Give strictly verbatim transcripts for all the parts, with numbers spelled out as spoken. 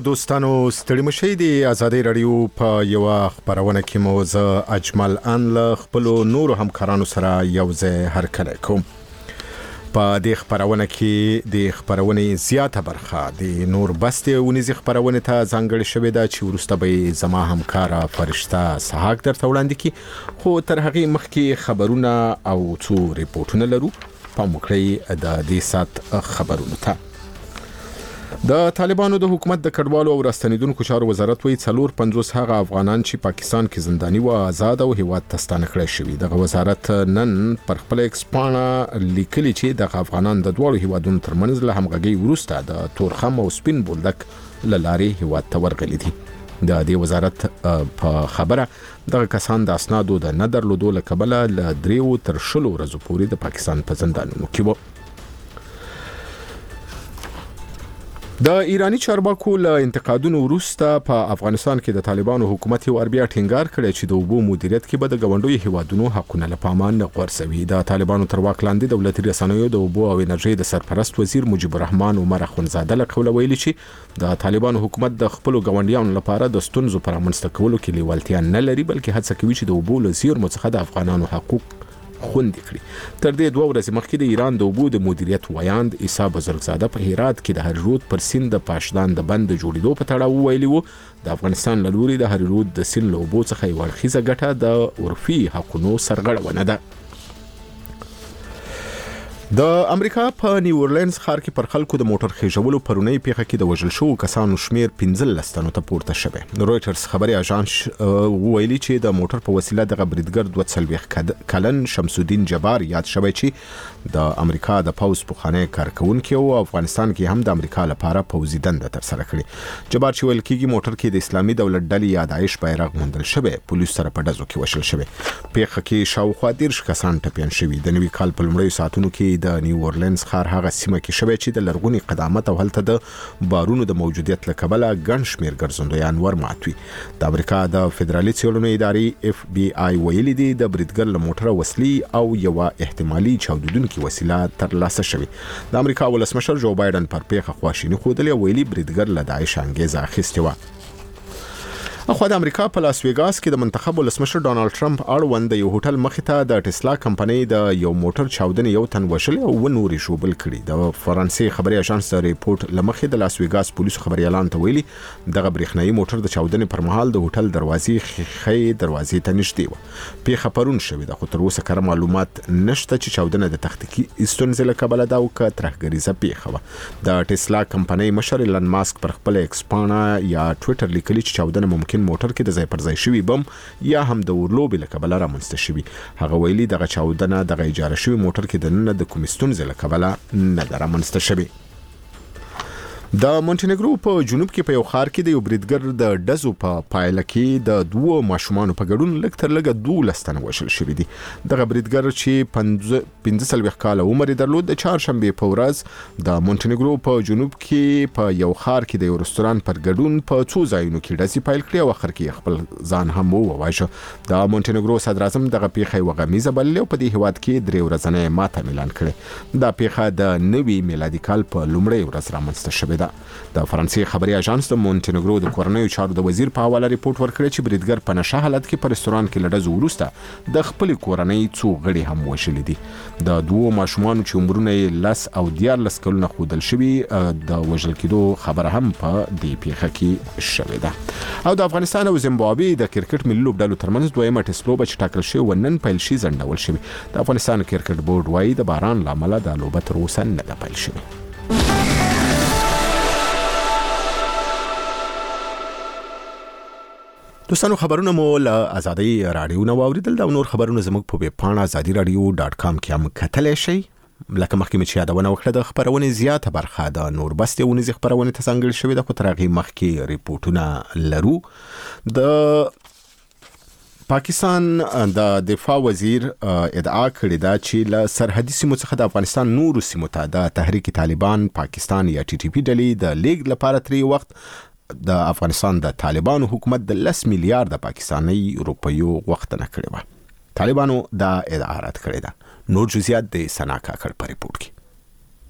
دوستانو ستړي مشئ دی آزادۍ رادیو په یو خبرونه کې مو ز اجمل ان له خپل نور همکارانو سره یو ځای هرکلی کوم. په دې خبرونه کې د خبرونه زیاته برخه د نور بستې ونیزي خبرونه ته ځانګړې شوې ده چې ورسته به زما همکاره فرشته سحاق درته وړاندې کی، خو تر هغې مخکې خبرونه او څو ریپورتونه لرو. پام وکړئ د دې سات خبرونه ته. د طالبانو د حکومت د کډوالو او راستنیدونکو چارو وزارت وایي څلور پنځوس هغه افغانان چې پاکستان کې زنداني و آزاد او هیواد ته ستانه کړی شوي. دغه وزارت نن پر خپل ایکس پاڼه لیکلي چې دغه افغانان د دواړو هیوادونو ترمنځ له همغږۍ وروسته د تورخم او سپین بولدک له لارې هیواد ته ورغلي دي. د دې وزارت په خبره دغه کسان د اسنادو د نه درلودو له کبله له دریو تر شلو ورځو پورې د پاکستان په زندانونو کې وو. د ایرانی چارواکو له انتقادونو وروسته په افغانستان کې د طالبانو حکومت یو اربیا ټینګار کړی چې د اوبو مدیریت کې به د غونډوي هیوادونو حقونه له پامه نه غورځوي. د طالبانو تر واک لاندې دولتي رسنیو د اوبو او انرژي د سرپرست وزیر مجيب الرحمن عمر اخونزاده له قوله ویلي چې د طالبانو حکومت د خپل غونډیانو لپاره د ستونزو پر منځته کولو کې لیوالتیا نه لري، بلکې هڅه کوي چې د اوبو له زیرمو څخه د افغانانو حقوق خوندي کړي. تر دې دوه ورځې مخکې د ایران د اوبو د مدیریت ویاند عیسی بزرګزاده په هرات کې د هریرود پر سیند د پاشدان د بند جوړېدو په تړاو ویلي وو د افغانستان له لوري د هریرود د سیند له اوبو څخه یو اړخیزه ګټه د عرفي حقونو سرغړونه ده. د امریکا په نیو اورلینز ښار کې پر خلکو د موټر خېژولو پرونی پیښه کې د وژل شوو کسانو شمیر پنځلس تنو ته پورته شوی. رويټرز خبري اژانس ویلي چې د موټر په وسیله د بریدګر دوه څلوېښت کلن شمس الدین جبار یاد شوی چې د امریکا د پوز پخوانی کارکونکي او افغانستان کې هم د امریکا لپاره پوزي دنده تر سره کړې. جبار چې ویل کېږي موټر کې د اسلامي دولت ډلې یا داعش بیرغ موندل شوی، پولیس سره په ډزو کې وشل شوی. پیښه کې شاوخوا دېرش کسان ټپیان شوي. د نوي کال په لومړیو ساعتونو کې د نیو اورلینز ښار هغه سیمه کې شوی چې د لرغوني قدامت او هلته د بارونو د موجودیت له کبله ګڼ شمېر ګرځندویان ورمات وي. د امریکا د فدرالي څېړنو ادارې اف بي آی ویلي دي د بریدګر له موټره وسلې او یوه احتمالي چاودیدونکې وسیله ترلاسه شوې. د امریکا ولسمشر جو بایدن پر پیښه خواشیني ښودلې او ویلي بریدګر له داعش انګیزه اخیستې وه. اخوا د امریکا په لاس ویګاس کې د منتخب ولسمشر ډانلډ ټرمپ اړوند د یو هوټل مخې ته د ټسلا کمپنۍ د یو موټر چاودنې یو تن وژل او و نورې شوبل کړي. د فرانسې خبري اژانس د ریپورت لمخې د لاس ویګاس پولیسو خبري اعلان ته ویلي دغه برېښنايي موټر د چاودنې پر مهال د هوټل دروازې خې دروازې ته نږدې و. پیښه پرون شوې ده، خو تر اوسه کره معلومات نشته چې چاودنه د تخنیکي ستونزې له کبله ده او که ترهګریزه پیښه وه. د ټسلا کمپنۍ مشر ایلن ماسک پر خپل ایکس پاڼه یا ټویټر لیکلي چې چاودنه ممکن موټر کې د ځای پر ځای شوی بم یا هم د اورلوبې له کبله رامنځته شوي. هغه ویلي دغه چاودنه دغه اجاره شوي موټر کې د ننه د کومې ستونزې له کبله نه ده رامنځته شوي. د مونټینګرو په جنوب کې په یو ښار کې د یو بریدګر د ډزو په پایله کې د دوه ماشومانو په ګډون لږ تر لږه دولس تنه وژل شوي دي. دغه بریدګر چې پنځه څلوېښت کاله عمر یې درلود د چهارشنبې په ورځ د مونټینګرو په جنوب کې په یو ښار کې د یو رستوران پر ګډون په څو ځایونو کې ډزې پیل کړې او اخر کې خپل ځان هم وواژه. د مونټینګرو صدر اعظم دغه پیښه یوه غمیزه بللې او په دې هیواد کې درې ورځنۍ ماته اعلان کړې. دا پیښه د نوي میلادي کال په لومړۍ ورځ رامنځته شوې ده. د فرانسې خبري اژانس د مونټینګرو د کورنیو چارو د وزیر په حواله ریپورت ورکړی چې بریدګر په نشه حالت کې په رستوران کې له ډزو وروسته د خپلې کورنۍ څو غړي هم وژلي دي. د دوو ماشومانو چې عمرونه یې لس او دیارلس کلونه ښودل شوي د وژل کېدو خبره هم په دې پیښه کې شوې ده. او د افغانستان او زیمبابوې د کرکټ ملي لوبډلو ترمنځ دویمه ټسټ لوبه چې ټاکل شوې وه نن پیل شي ځنډول شوې. د افغانستان کرکټ بورډ وایي د باران له امله دا لوبه تر اوسه نه ده پیل شوې. دوستانو خبرونه مو له آزادۍ رادیو نه واوریدل. دا نور خبرونه زموږ په ویب پاڼه آزادي رادیو ډاټ کام کې هم کتلی شئ. لکه مخکې مې چې یادونه وکړه د خبرونې زیاته برخه د نور بستې ونیزي خبرونې ته ځانګړې شوې ده، خو تر هغې مخکې ریپورټونه لرو. د پاکستان د دفاع وزیر ادعا کړې ده چې له سرحدي سیمو څخه د افغانستان نورو سیمو ته د تحریک طالبان پاکستان یا ټي ټي پي ډلې د لیږد لپاره ترې وخت د افغانستان د طالبانو حکومت د لس میلیارډ پاکستاني روپیو غوښتنه کړې وه. طالبانو دا ادعا رد کړې ده. نور جزئیات د سنا کاکړ په ریپورت کې.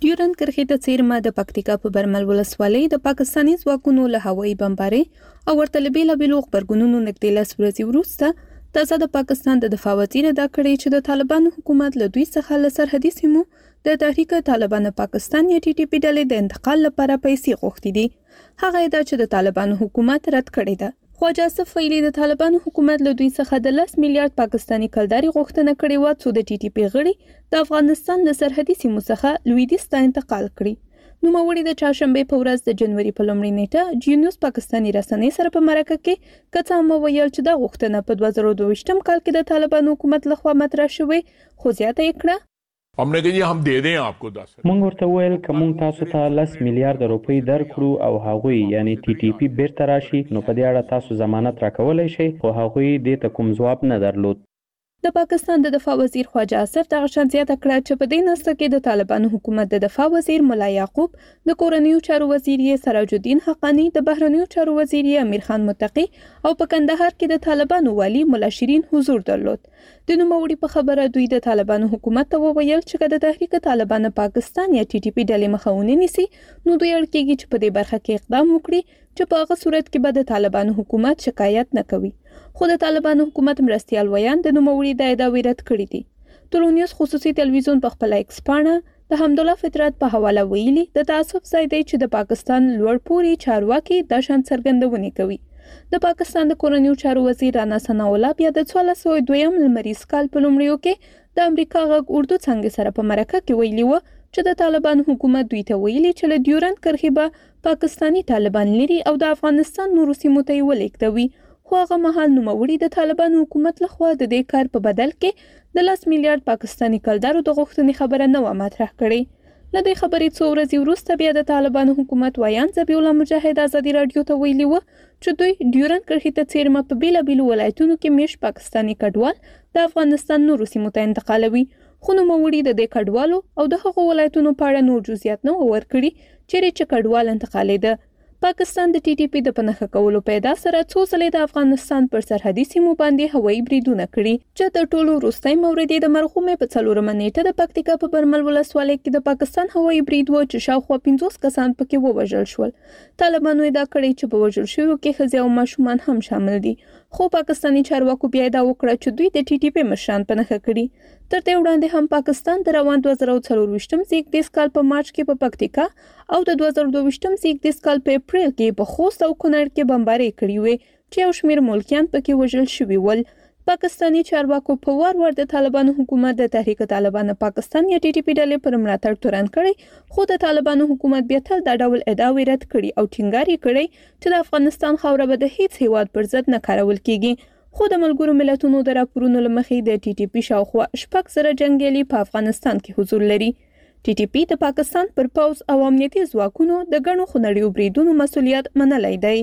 ډیورند کرښې ته څیرمه د پکتیکا په برمل ولسوالۍ د پاکستاني ځواکونو له هوایي بمبارۍ او ورته له بیلابېلو غبرګونونو نږدې لس ورځې وروسته تازه د پاکستان د دفاع وزیر دا کړی چې د طالبانو حکومت له دوی څخه له سرحدي سیمو د تحریک طالبان پاکستان یا ټي ټي پی ډلې د انتقال لپاره پیسې غوښتي دي. هغه دا چې د طالبانو حکومت رد کړی ده. خواجه اسف ویلي د طالبانو حکومت له دوی څخه د لس میلیارډ پاکستاني کلداري غوښتنه کړې و چې د ټي ټي پی غړي د افغانستان له سرحدي سیمو څخه لویدیځ ته انتقال کړي. نوموړي د چهارشنبه په ورځ د جنوري په لومړۍ نیټه جینوس پاکستاني رسنۍ سره په مرکه کې کڅا وویل چې دا غوښتنه په دوه زره دوه ویشتم کال کې د طالبانو حکومت لخوا مطرح شوې خو زیاته یې کړه हमने कहा जी हम दे दें आपको दस مونږ ورته ویل که مونږ تاسو ته لس میلیارډ روپۍ درکړو او هغوی یعنی ټي ټي پی بیرته راشي نو په دې اړه تاسو ضمانت راکولای شئ خو هغوی دې ته کوم ځواب نه درلود. د پاکستان د دفاع وزیر خواجه اسف دغه شان زیاته کړه چې په دې نسته کې د طالبانو حکومت د دفاع وزیر مولا یعقوب د کورنیو چارو وزیر سراج الدین حقانی د بهرنیو چارو وزیر امیر خان متقی او په کندهار کې د طالبانو والی مولا شیرین حضور درلود. د نوموړي په خبره دوی د طالبانو حکومت ته وویل چې د تحریک طالبان پاکستان یا ټي ټي پی ډلې مخاوني نیسي نو دوی اړ کېږي چې په دې برخه کې اقدام وکړي چې په هغه صورت کې به د طالبانو حکومت شکایت نه کوي. خو د طالبانو حکومت مرستيال ویان د نوموړي د ادعا رد کړې دي. ټولنیوز خصوصي تلویزیون په خپل ایکس پاڼه د حمدالله فطرت په حواله ویلي د تاسف ځای دی چې د پاکستان لوړ پوړي چارواکي د شان څرګندونې کوي. د پاکستان د کورنیو چارو وزیر رانا ثنا الله بیا د څوارلس سوه دویم لمریز کال په لومړیو کې د امریکا غږ اردو څنګه سره په مرکه کې ویلي و چې د طالبان حکومت دوی ته ویلي چې له ډیورند کرښې به پاکستاني طالبان لري او د افغانستان نورو سیمو ته ولېږدوي. خو هغه مهال نوموړي د طالبانو حکومت لخوا د دې کار په بدل کې د لس میلیارډ پاکستاني کلدارو د غوښتنې خبره نه و مطرح کړې. له دې خبرې څو ورځې وروسته بیا د طالبانو حکومت ویان ذبیح الله مجاهد ازادي رادیو ته ویلي و چې دوی ډیورند کرښې ته څیرمه په بیلابېلو ولایتونو کې میش پاکستاني کډوال د افغانستان نورو سیمو ته انتقالوي. خو نوموړي د دې کډوالو او د هغو ولایتونو په اړه نور جزئیات نه ورکړي چیرې چې کډوال انتقالېده. پاکستان د ټي ټي پی د پنهخه کولو پیدا سره څو ځلې د افغانستان پر سرحدي سیمو باندې هوایي بریدونه کړي چې د ټولو وروستی مورد د مرغومې په څلورمه نیټه د پکتیکا په برمل ولسوالۍ کې د پاکستان هوایي برید و چې شاوخوا پنځوس کسان پکې ووژل شول. طالبانو ادعا کړې چې په وژل شویو کې ښځې او ماشومان هم شامل دي خو پاکستاني چارواکو بیا ادعا وکړه چې دوی د ټي ټي پی مشران پنهخه کړي. تر دې وړاندې هم پاکستان د روان دوه زره څلور ویشتم زیږدیز کال په مارچ کې په پکتیکا او د دوه زره دوه ویشتم زیږدیز کال په اپریل کې په خوست او کونړ کې بمبارۍ کړې وې چې یو شمېر ملکیان پکې وژل شوي ول. پاکستاني چارواکو په وار وار د طالبانو حکومت د تحریک طالبان پاکستان یا ټي ټي پی ډلې پر ملاتړ تورن کړي خو د طالبانو حکومت بیا تل دا ډول ادعاوې رد کړي او ټینګار یې کړی چې د افغانستان خاوره به د هیڅ هیواد پر ضد نه کارول کیږي. خو د ملګرو ملتونو د راپورونو له مخې د ټي ټي پی شاوخوا شپږ زره جنګیالي په افغانستان کې حضور لري. ټي ټي پی د پاکستان پر پوځ او امنیتي ځواکونو د ګڼو خونړیو بریدونو مسؤلیت منلی دی.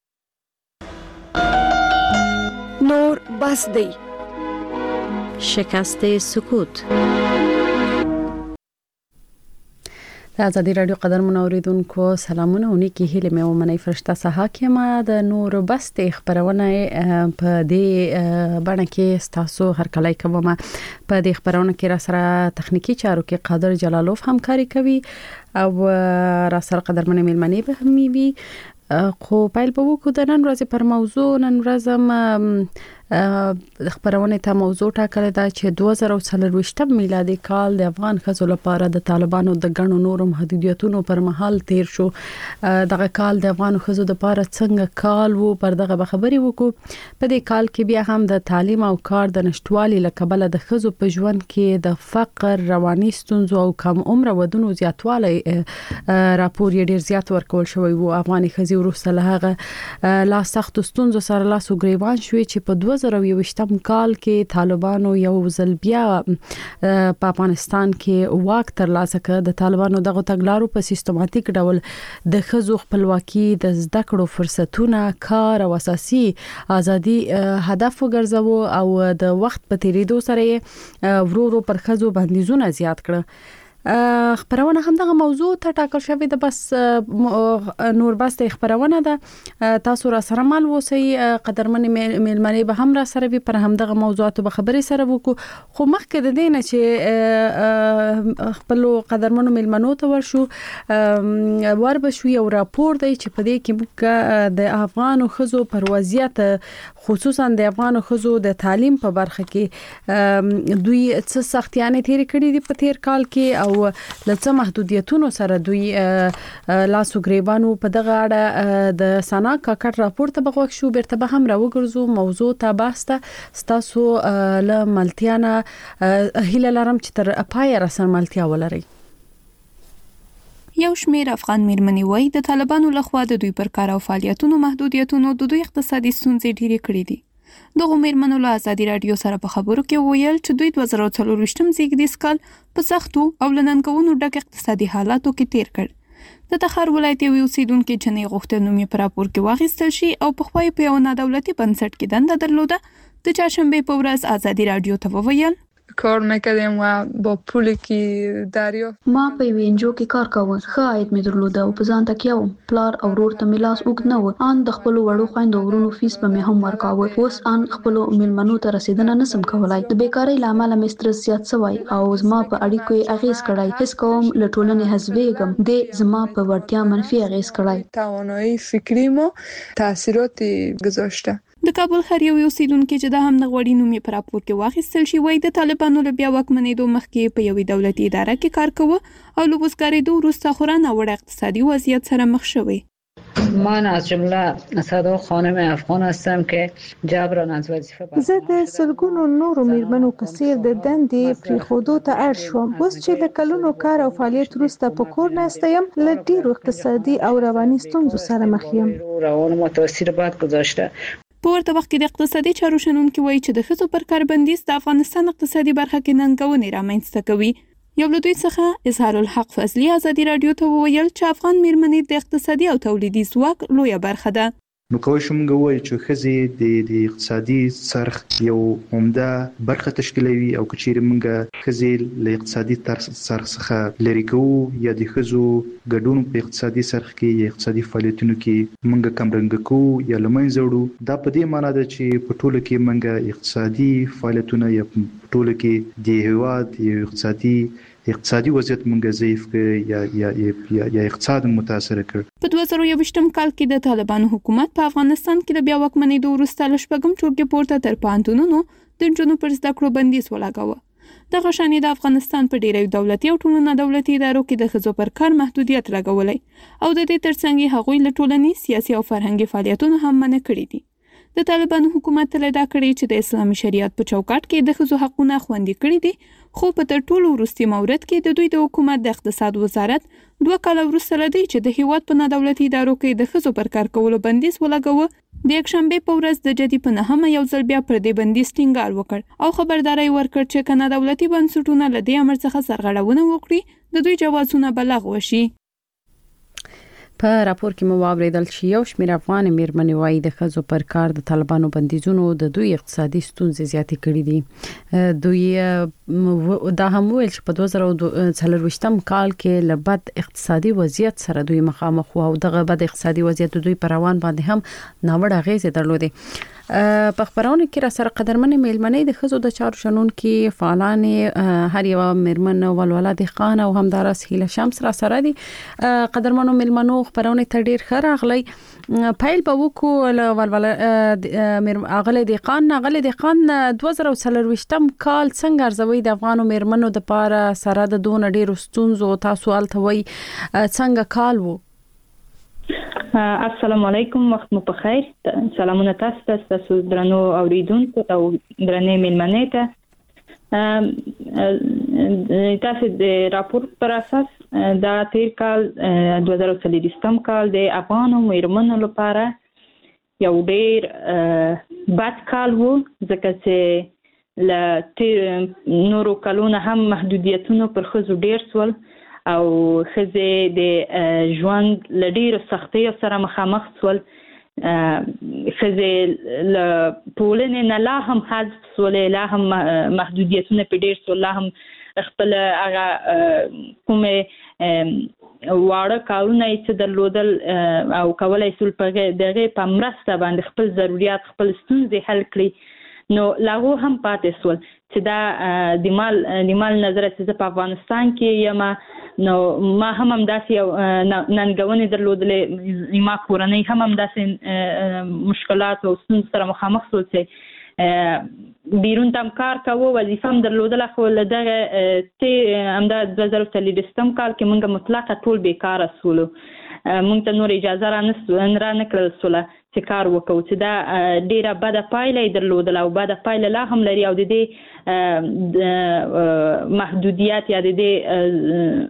نور بس دی شکست سکوت. د ازادي رادیو قدرمن اوریدونکو سلامونه ونی کې هیله مې ومني فرشته صحاکمه د نور بس د خبرونه په دې باندې کې تاسو هر کله کومه په دې خبرونه کې را سره تخنیکی چارو کې قادر جلالوف همکاري کوي او را سره قدرمن ملمنې به هم وي. خو پایل په وکړو د نن ورځې پر موضوع نن ورځم د خبرونه ته موضوع ټاکل دا چې دوه زره څلور ویشتم میلادي کال د افغان ښځو لپاره د طالبانو د غنو نورو محدودیتونو پر مهال تیر شو. دغه کال د افغان ښځو لپاره څنګه کال وو پر دغه خبري وکړو. په دې کال کې بیا هم د تعلیم او کار د نشټوالي لکبل د ښځو په ژوند کې د فقر رواني ستونزو او کم عمر ودونو زیاتوالی راپور یې ډیر زیات ورکول شوی وو. افغاني ښځې وروسته له هغه لا سخت ستونزو سره لاس وګریوان شوې چې په دوه زره یوویشتم کال کې طالبانو یو ځل بیا په افغانستان کې واک ترلاسه کړ. د طالبانو دغه تګلارو په سیستماتیک ډول د ښځو خپلواکي د زده کړو فرصتونه کار او اساسي ازادي هدف وګرځاوه او د وخت په تیریدو سره ورو ورو پر ښځو بندیزونه زیات کړ. خبرونه هم دغه موضوع ته ټاکل شوې ده. بس نور بس د خبرونه ده تاسو را سره مال وسی قدرمن میلمنې به هم را سره وي پر هم دغه موضوعاتو به خبرې سره وکړو. خو مخکې د دې نه چې خپل قدرمنو میلمنو ته ورشو ور بشو یو راپور دی چې په دې کې موږ د افغانو ښځو پر وضعیت خصوصا د افغانو ښځو د تعلیم په برخه کې دوی څه سختیانې تیر کړې دي په تیر کال کې او لڅ محدودیتونو سره دوی لاسو گریبانو په دغه اړه د سنا کاکړ راپور ته بغوښ شو. بیرته به هم راوګرځو موضوع ته باسته ستاسو له ملتیانه هیله لرم چې تر پای را سره ملتیا ولري. یو شمیر افغان میرمنې وایي د طالبانو لخوا د دوی پر کار او فعالیتونو محدودیتونو د دوی اقتصادي ستونزې ډېرې کړې دي. دغه میرمنو له ازادي رادیو سره په خبرو کې ویل چې دوی دوه زره څلرویشتم زیږدیز کال په سختو او له ننګونو ډک اقتصادي حالاتو کې تیر کړ. د تخار ولایت یو اوسیدونکو جنې غوښتل نوم یې په راپور کې واخیستل شي او په خپل په یو نادولتي بنسټ کې دنده درلوده. د چهارشنبه په ورځ ازادي رادیو ته وویل کار میکردیم و با پولی که دریافت ما په یو انجو کې کار کاوه. ښه عاید مې درلوده او په ځان تکیه وم. پلار او ورور ته مې لاس اوږد نه و. ان د خپلو وړو خویندو ورونو فیس به مې هم ورکاوه. اوس ان خپلو میلمنو ته رسیدنه نسم کولای. د بیکارۍ له امله مې سترس زیات شوی او زما په اړیکو یې اغیز کړی. حس کوم له ټولنې حذفېږم. د زما په وړتیا منفي اغیز کړی. توانایی فکری ما تاثیرات گذاشته. د کابل ښار یو اوسیدونکو چې د هم نغوړی نوم یې په راپور کې واخیستل شي وایي د طالبانو له بیا واکمنېدو مخکې په یوې دولتي اداره کې کار کوه او له وزګارېدو وروسته خورا ناوړه اقتصادي وضعیت سره مخ شوی. من از جمله صدا خانم افغان هستم که جبران از وظیفه زه د سلګونو نورو میرمنو په څیر د دندې پریښودو ته اړ شوم. اوس چې له کلونو کار او فعالیت وروسته په کور ناسته یم له ډېرو اقتصادي او رواني ستونزو سره مخ یم. روان متاثر بد گذاشته. په ورته وخت کې د اقتصادي چارو شنونکي وایي چې د ښځو پر کار بندیز د افغانستان اقتصادي برخه کې ننګونې رامنځته کوي. یو له دوی څخه اظهار الحق فضلي ازادي رادیو ته وویل چې افغان میرمنې د اقتصادي او تولیدي ځواک لویه برخه ده. نو کوم شوم غوي چې ښځې د د اقتصادي څرخ یو عمده برخه تشکیلوي او کچېر منګه ښځې له اقتصادي څرخ څخه لري کوو یا د ښځو ګډون په اقتصادي څرخ کې یا اقتصادي فعالیتونو کې منګه کمرنګ کوو یا لمنځه وړو. دا په دې معنی ده چې په ټوله کې منګه اقتصادي فعالیتونه یا په ټوله کې د هیواد یو اقتصادي اقتصادي وضعیت مونږ ضعیف کړ یا یا یا یا اقتصاد متاثر کړ. په دوه زره یوویشتم کال کې د طالبانو حکومت په افغانستان کې د بیا واکمنېدو وروسته له شپږم ټولګې پورته تر پوهنتونونو د نجونو پر زده کړو بندیز ولګاوه. دغه شانې د افغانستان په ډیری دولتي او ټولو نه دولتي ادارو کې د ښځو پر کار محدودیت لګولی او د دې ترڅنګ هغوی له ټولنیز سیاسي او فرهنګي فعالیتونو هم منع کړي دي. د طالبانو حکومت تل دا کړی چې د اسلامي شریعت په چوکاټ کې د ښځو حقونه خوندي کړي دي، خو په تر ټولو وروستي مورد کې د دوی د حکومت د اقتصاد وزارت دوه کاله وروسته له دې چې د هیواد په نه دولتي ادارو کې د ښځو پر کار کولو بندیز ولګاوه، د یکشنبې په ورځ د جدي په نهمه یو ځل بیا پر دې بندیز ټینګار وکړ او خبرداری ورکړ چې که نه دولتي بنسټونه له دې امر څخه سرغړونه وکړي د دوی جوازونه به لغوه شي. په راپور کې مو واوریدل چې یو شمېر افغان میرمنې وایي د ښځو پر کار د طالبانو بندیزونو د دوی اقتصادي ستونزې زیاتې کړې دي. دوی دا هم ویل چې په دوه زره څلرویشتم کال کې له بد اقتصادي وضعیت سره دوی مخامخ وو او دغه بد اقتصادي وضعیت دوی پر روان باندې هم ناوړه اغیزې درلودې. په خبرونه کې را سره قدرمن میلمنې د ښځو د چارو شنونکي فعالان هر یو میرمن ولوله د خان او همدارس هیله شمس را سره دي. قدرمنو میلمنو خبرونه ته ډیر ښه راغلی. پایل به وکړو له ولوله اغله د خان اغله د خان دوه زره څلرویشتم کال څنګه ارزوي د افغانو میرمنو د پاره سره د دون ډیر ستونزو تاسو التوي څنګه کال وو؟ السلام علیکم، وخت مو په خیر. سلامونه تاسو ته، تاسو درنو اوریدونکو او درنې میلمنې ته. تاسو د راپور پر اساس دا تیر کال دوه زره څلرویشتم کال د افغانو میرمنو لپاره یو ډیر بد کال وو، ځکه چې له نورو کلونو هم محدودیتونو پر ښځو ډیر سول او ښځې د ژوند له ډیرو سختیو سره مخامخ سول. ښځې له ټولنې نه لا هم حذف سولې، لا هم محدودیتونه پې ډیر سول، لا هم خپل هغه کومه واړه کارونه چې درلودل او کولای شول په دغه په مرسته باندې خپل ضرورت خپل ستونزې حل کړي نو لاغو هم پاتې سول چې دا د مال د مال نظر چې په افغانستان کې یم نو ما هم هم داسې ننګونې درلودلې ما کورنۍ هم هم داسې مشکلات او ستونزې سره مخامخ شول چې بیرون تم کار کوو وظیفه هم درلودله خو له دغه چې همدا دوه زره څلوېښتم کال کې موږ مطلقه ټول بیکاره سولو موږ ته نور اجازه را نه کړل سوله چې کار وکړو چې دا ډیره بده پایله یې درلودله او بده پایله لا هم لري او د دې محدودیت یا د دې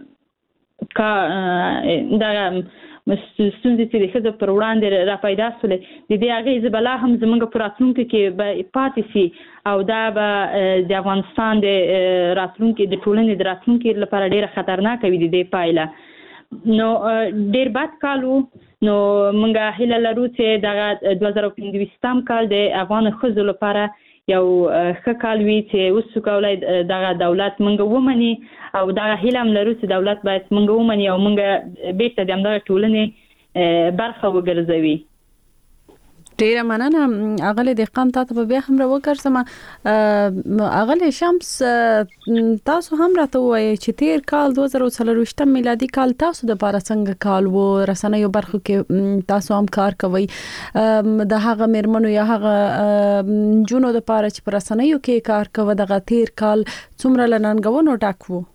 دغه ستونزې چې د ښځو پر وړاندې را پیدا سولې د دې اغېزې به لا هم زموږ په راتلونکي کې به پاتې شي او دا به د افغانستان د راتلونکي د ټولنې د راتلونکي لپاره ډېره خطرناکه وي د دې پایله نو ډېر بد کال و نو موږ هیله لرو چې دغه دوه زره پنځه ویشتم کال د افغان ښځو لپاره یو ښه کال وي چې اوس کولی دغه دولت موږ ومني او دغه هیله هم لرو چې دولت باید موږ ومني او موږ بیرته د همدغه ټولنې برخه وګرځوي. ډیره مننه اغلی دهقان تاسو په بیا هم راوګرځم. اغلی شمس تاسو هم راته وایي چې تیر کال دوه زره څلوېښتم میلادي کال تاسو د لپاره څنګه کال وو رسنیو برخو کې تاسو هم کار کوي د هغه میرمنو یا هغه جنونو د لپاره چې پر رسنیو کې کار کوي دغه تیر کال څومره لننګونو ډک وو؟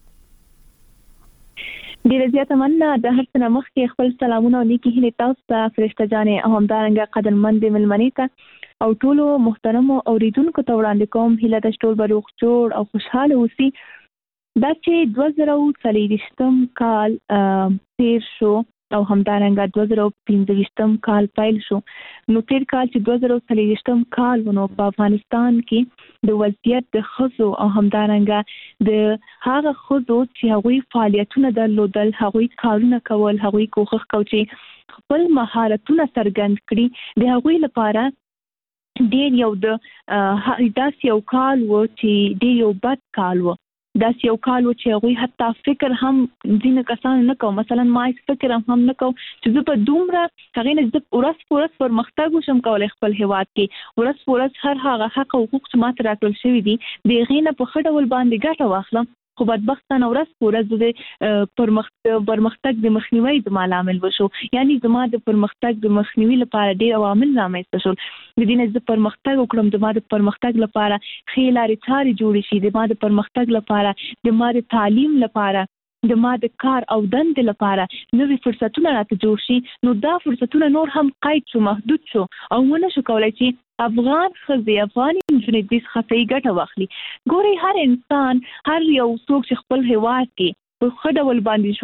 ډیره زیاته مننه د هر څه نه مخکې خپل سلامونه او نیکې هیلې تاسو ته فرشته جانې او همدارنګه قدرمندې مېلمنې ته او ټولو محترمو اوریدونکو ته وړاندې کوم هیله ده چې ټول به روغ جوړ او خوشحاله اوسي. دا چې دوه زره څلوېښتم کال تیر شو او همدارنګه دوه زره پنځه ویشتم کال پیل شو نو تیر کال چې دوه زره څلوېښتم کال ونو په افغانستان کې د وضعیت د ښځو او همدارنګه د هغه ښځو چې هغوی فعالیتونه درلودل هغوی کارونه کول هغوی کوښښ کوي چې خپل مهارتونه څرګند کړي د هغوی لپاره ډېر یو د داسې یو کال و چې ډېر یو بد کال و داسې یو کال و چې هغوی حتی فکر هم ځینې کسانو نه کوو مثلا ما فکر هم هم نه کوم چې زه په دومره هغې نه زه ورځ په ورځ پرمختګ وشم کولی خپل هېواد کې ورځ په ورځ هر هغه حق او حقوق چې ما ته راکړل شوي دي د هغې نه په ښه ډول باندې ګټه واخلم خو بدبختانه ورځ په ورځ د پرمختګ د مخنیوي زما لامل وشو یعنی زما د پرمختګ د مخنیوي لپاره ډېر عوامل رامنځته شول د دې نه زه پرمختګ وکړم د ما د پرمختګ لپاره ښې لارې چارې جوړې شي د ما د پرمختګ لپاره د ما د تعلیم لپاره د ما د کار او دندې لپاره نوې فرصتونه راته جوړ شي نو دا فرصتونه نور هم قید شو محدود شو او ونه شو کولی چې افغان ښځې افغاني نجونې دې څخه صحیح ګټه واخلي. ګورئ هر انسان هر یو څوک چې خپل هېواد کې په ښه ډول باندې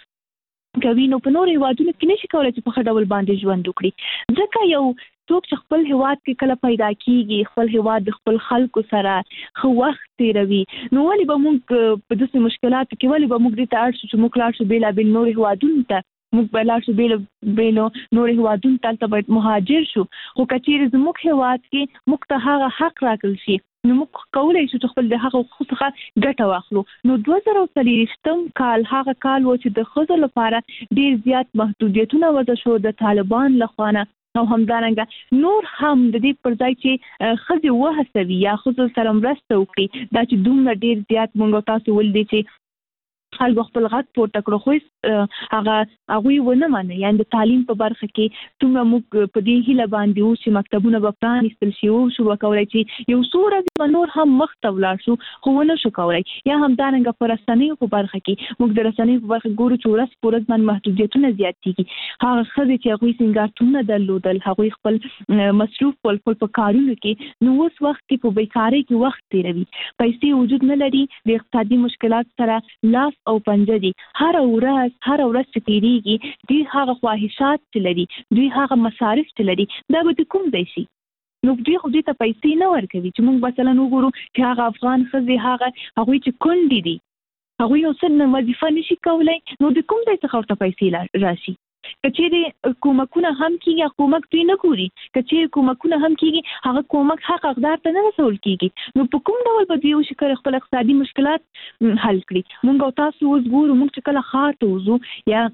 ژوند کوي نو په نورو هېوادونو کې نشي کولی چې په ښه ډول باندې ژوند وکړي ځکه یو څوک چې خپل هېواد کې کله پیدا کیږي خپل هېواد د خپل خلکو سره ښه وخت تېروي نو ولې به موږ په داسې مشکلاتو کې ولې به موږ دې ته اړ شو چې موږ لاړ شو بېلابېل نورو هېوادونو ته موږ به لاړ شو بېلو بېلو نورو هېوادونو ته هلته باید مهاجر شو خو که چېرې زموږ هېواد کې موږ ته هغه حق راکړل شي نو موږ کولی شو چې خپل د هغه حقوقو څخه ګټه واخلو. نو دوه زره څلوېښتم کال هغه کال و چې د ښځو لپاره ډېر زیات محدودیتونه وضع شو د طالبان لخوا نه او همدارنګه نور هم د دې پر ځای چې ښځې وهڅوي یا ښځو سره مرسته وکړي دا چې دومره ډېر زیات موږ تاسو ولیدئ چې خلکو خپل غږ پورته کړو خو هغه هغوی ونه منه یعنې د تعلیم په برخه کې څومره موږ په دې هیله باندې وو چې مکتبونه به پرانیستل شي وشو به کولی چې یو څو ورځې به نور هم مخ ته ولاړ شو خو ونه شو کولی یا همدارنګه په رسنیو په برخه کې موږ د رسنیو په برخه ګورو چې ورځ په ورځ باندې محدودیتونه زیاتېږي هغه ښځې چې هغوی سینګارتونونه درلودل هغوی خپل مصروف ول خپل په کارونو کې نو اوس وخت کې په بیکارۍ کې وخت تېروي پیسې وجود نه لري د اقتصادي مشکلات سره لاس او پنجه دي هر ورځ هر ورځ چې تیریږي دوی هغه خواهشات چې لري دوی هغه مصارف چې لري دا به د کوم ځای شي نو دوی خو دې ته پیسې نه ورکوي چې موږ مثلا وګورو چې هغه افغان ښځې هغه هغوی چې کونډې دي هغوی یو څه وظیفه نشي کولی نو د کوم ځای څخه ورته پیسې راشي کچېرې کومکونه هم کیږي کومک دوی نه ګوري کچېرې کومکونه هم کیږي هغه کومک حق حقدار ته نه رسول کیږي نو په کوم ډول به دوی وشي کړي خپل اقتصادي مشکلات حل کړي موږ او تاسو اوس ګورو موږ چې کله ښار ته وځو یا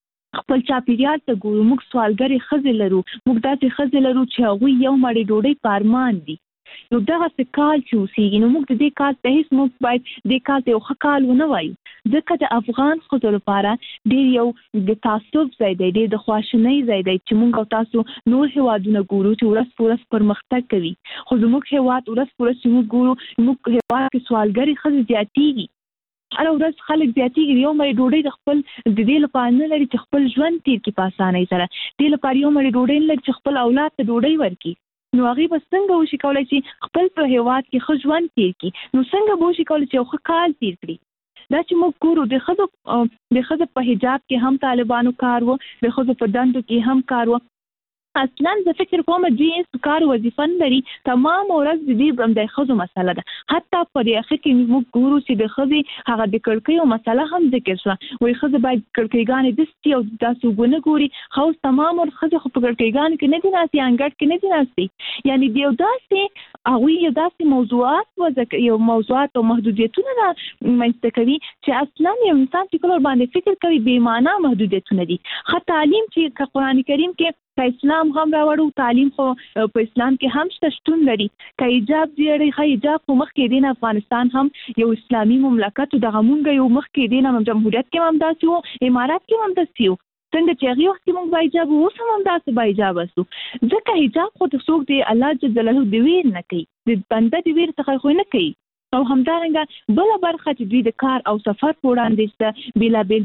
خپل چاپیریال ته ګورو موږ سوالګرې ښځې لرو موږ داسې ښځې لرو چې هغوی یو مړۍ ډوډۍ په ارمان دي نو دغسې کال چې اوسېږي نو موږ د دې کال ته هېڅ موږ باید دې کال ته یو ښه کال ونه وایو ځکه د افغان ښځو لپاره ډېر یو د تعصب ځای دی ډېر د خواشینۍ ځای دی چې موږ او تاسو نور هېوادونه ګورو چې ورځ په ورځ پرمختګ کوي خو زموږ هېواد ورځ په ورځ چې موږ ګورو موږ هېواد کې سوالګرې ښځې زیاتېږي هره ورځ خلک زیاتېږي یو مړۍ ډوډۍ د خپل د دې لپاره نه لري چې خپل ژوند تېر کړي په اسانۍ سره دې لپاره یو مړۍ ډوډۍ نه لري چې خپل اولاد ته ډوډۍ ورکړي نو هغې به څنګه وشي کولی چې خپل په هېواد کې ښه ژوند تېر کړي نو څنګه به وشي کولی چې یو ښه کال تېر کړي دا چې موږ ګورو د ښځو د ښځو په حجاب کې هم طالبانو کار و د ښځو په دندو کې هم کار و اصلا زه فکر کوم دوی هېڅ کار وظیفه نه لري تمام ورځ د دې د ښځو مسله ده حتی په دې اخر کې موږ ګورو چې د ښځې هغه د کړکیو مسله هم ذکر شوه وایي ښځه باید کړکیګانې دستي او داسې اوبه نه ګوري ښه اوس تمام ورځ ښځې خو په کړکیګانو کې نه دي ناستې انګړ کې نه دي ناستې یعنې د یو داسې هغوی یو داسې موضوعات وضع یو موضوعات او محدودیتونه را منځته کوي چې اصلا یو انسان چې کله ورباندې فکر کوي بې معنا محدودیتونه دي ښه تعلیم چې که قرآن کریم کې که اسلام هم راوړو تعلیم خو په اسلام کې هم شته شتون لري که حجاب زیړی ښه حجاب خو مخکې دی نه افغانستان هم یو اسلامي مملکت و دغه مونږ یو مخکې دی نه جمهوریت کې هم همداسې وو امارات کې هم همداسې وو څنګه چې هغې وخت کې مونږ با حجاب اوس هم همداسې با حجابه سو ځکه حجاب خو د څوک د الله جل جلاله د ویر نه کوي د بنده د ویر څخه خو نه کوي او همدارنګه بله برخه چې دوی د کار او سفر په وړاندې شته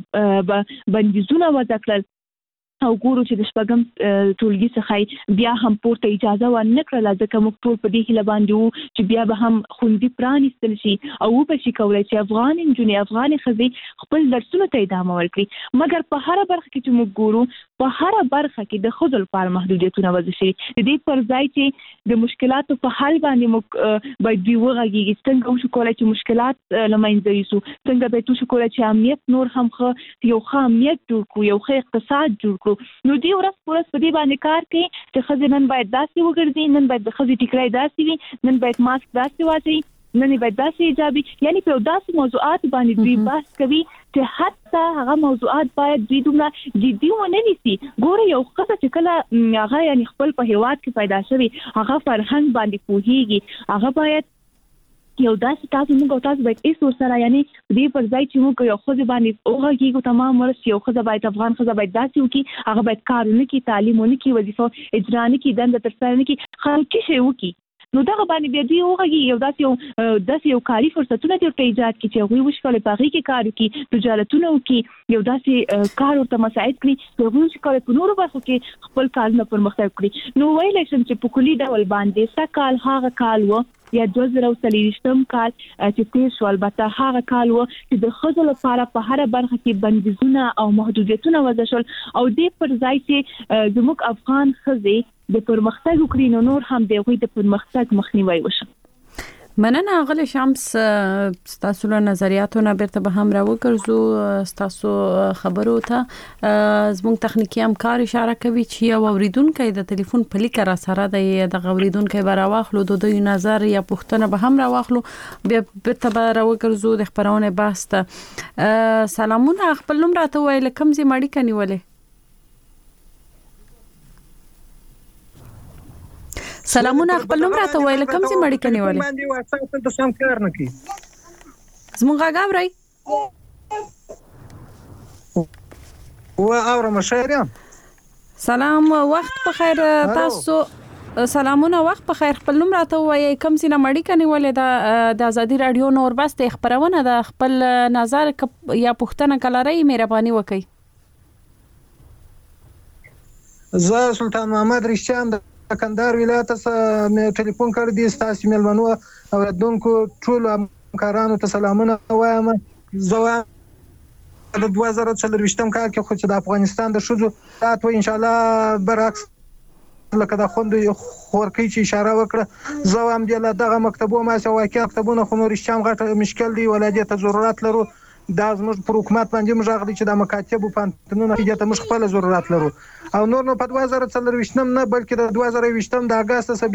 بېلابېل بندیزونه وضع کړل او ګورو چې د شپږم ټولګي څخه بیا هم پورته اجازه ورنه کړله ځکه موږ ټول په دې هیله باندې وو چې بیا به هم ښوونځي پرانیستل شي او وبه شي کولی چې افغان نجونې افغانې ښځې خپل درسونو ته ادامه ورکړي مګر په هره برخه کې چې موږ ګورو په هره برخه کې د ښځو لپاره محدودیتونه وضع شوي د دې پر ځای چې د مشکلاتو په حل باندې موږ باید دوی وغږېږي څنګه وشو کولی چې مشکلات له منځه یوسو څنګه باید وشو کولی چې امنیت نور هم ښه یو ښه امنیت جوړ کړو یو ښه اقتصاد جوړ کړو نو دوی ورځ په ورځ په دې باندې کار کوي چې ښځې نن باید داسې وګرځي نن باید د ښځې ټیکری داسې وي نن باید ماسک داسې واچوي نن باید داسې حجابي یعنې په یو داسې موضوعات باندې دوی بحث کوي چې حتی هغه موضوعات باید دوی دومره جدي ونه نیسي ګوره یو ښځه چې کله هغه یعنې خپل په هېواد کې پیدا شوي هغه فرهنګ باندې پوهېږي هغه باید یو داسې تاسو موږ او تاسو باید هېڅ ورسره یعنې دې پر ځای چې موږ یو ښځې باندې وغږېږو تمام ورځ یو ښځه باید افغان ښځه باید داسې وکړي هغه باید کار ونه کړي تعلیم ونه کړي وظیفه اجرا نه کړي دنده ترسره نه کړي خلک شی وکړي نو دغه باندې بیا دوی وغږېږي یو داسې یو داسې یو کاري فرصتونه دې ورته ایجاد کړي چې هغوی وشي کولی په هغې کې کار وکړي تجارتونه وکړي یو داسې کار ورته مساعد کړي چې هغوی وشي کولی په نورو برخو کې خپل کارونه پرمختګ کړي نو ویلی شم چې په کلي ډول باندې سږ کال هغه کال و یا دوه زره او څلېرویشتم کال چې تېر شو البته هغه کال و چې د ښځو لپاره په هره برخه کې بندیزونه او محدودیتونه وضع شول او دې پر ځای چې زموږ افغان ښځې د پرمختګ وکړي نو نور هم د هغوی د پرمختګ مخنیوی وشي مننه اغلی شمس ستاسو له نظریاتو نه بیرته به هم راوګرځو ستاسو خبرو ته زموږ تخنیکی همکار اشاره کوي چې یو اوریدونکی د ټلیفون په لیک را سره دی د اوریدونکی به راواخلو د دوی نظر یا پوښتنه به هم راواخلو بیا بیرته به راوګرځو د خبرونه بحث ته سلامونه خپل نوم راته وایي کوم ځای مړی کنيولې سلامونه خپل نوم راته وایي کوم ځای مړی کنيولې باندې واتساپ ته سم کار نه کوي زموږ غاوري و اورم شهريان سلام وخت په خیر تاسو سلامونه وخت په خیر خپل نوم راته وایي کوم ځای مړی کنيولې د ازادي رادیو نور بس ته خبرونه د خپل نظر یا پوښتنه کلري مهرباني وکړئ زه سلطان محمد رشتیان د کندهار ولایت څخه مې ټلیفون کړی دی ستاسو مېلمنو او ردونکو ټول همکارانو ته سلامونه وایم زه وایم د دوه زره څلرویشتم کال کې خو چې د افغانستان د ښځو راتلو انشاءالله برعکس لکه د خوندو خورکۍ چې اشاره وکړه زه وایم دې له دغه مکتبو ماسې واقع مکتبونه خو نو رښتیا هم غټ مشکل دی ولادي ته ضرورت لرو دا زموږ پر حکومت باندې موږ غواړو چې د مکاتبو پانتونونو کې ته موږ خپل ضرورت لرو او نور نو په دوه زره څلرویشتم نه بلکې د دوه زره یوویشتم د اگست څخه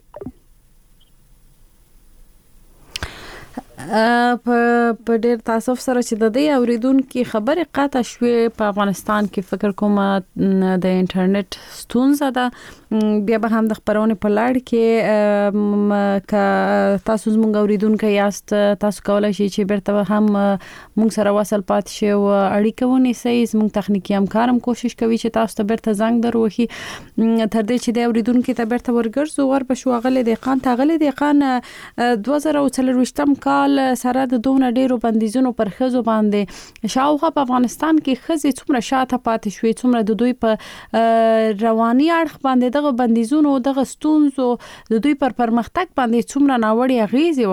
په ډېر تاسف سره چې د دې اوریدونکو خبره قاطع شوې په افغانستان کې فکر کوم د انټرنیټ ستونزه ده بیا به هم د خبرونه په لړ کې ک تاسو زموږ اوریدونکو یاست تاسو کولای شئ چې بیرته هم موږ سره وصل پات شئ او اړیکه ونیسئ زموږ تخنیکی همکارم کوشش کوي چې تاسو ته بیرته زنګ دروهي تر دې چې د اوریدونکو ته بیرته ورګرځو ور به شو غلې د قان تغلې د قان دوه زره څلرویشتم کال سره د دوه ډیرو بندیزونو پر خزو باندې شاوخه په افغانستان کې خزي څومره شاته پاتې شوې څومره د دوی په رواني اړخ باندې دغه بندیزونو دغه ستونزو د دوی پر پرمختګ باندې څومره ناوړي اغیزې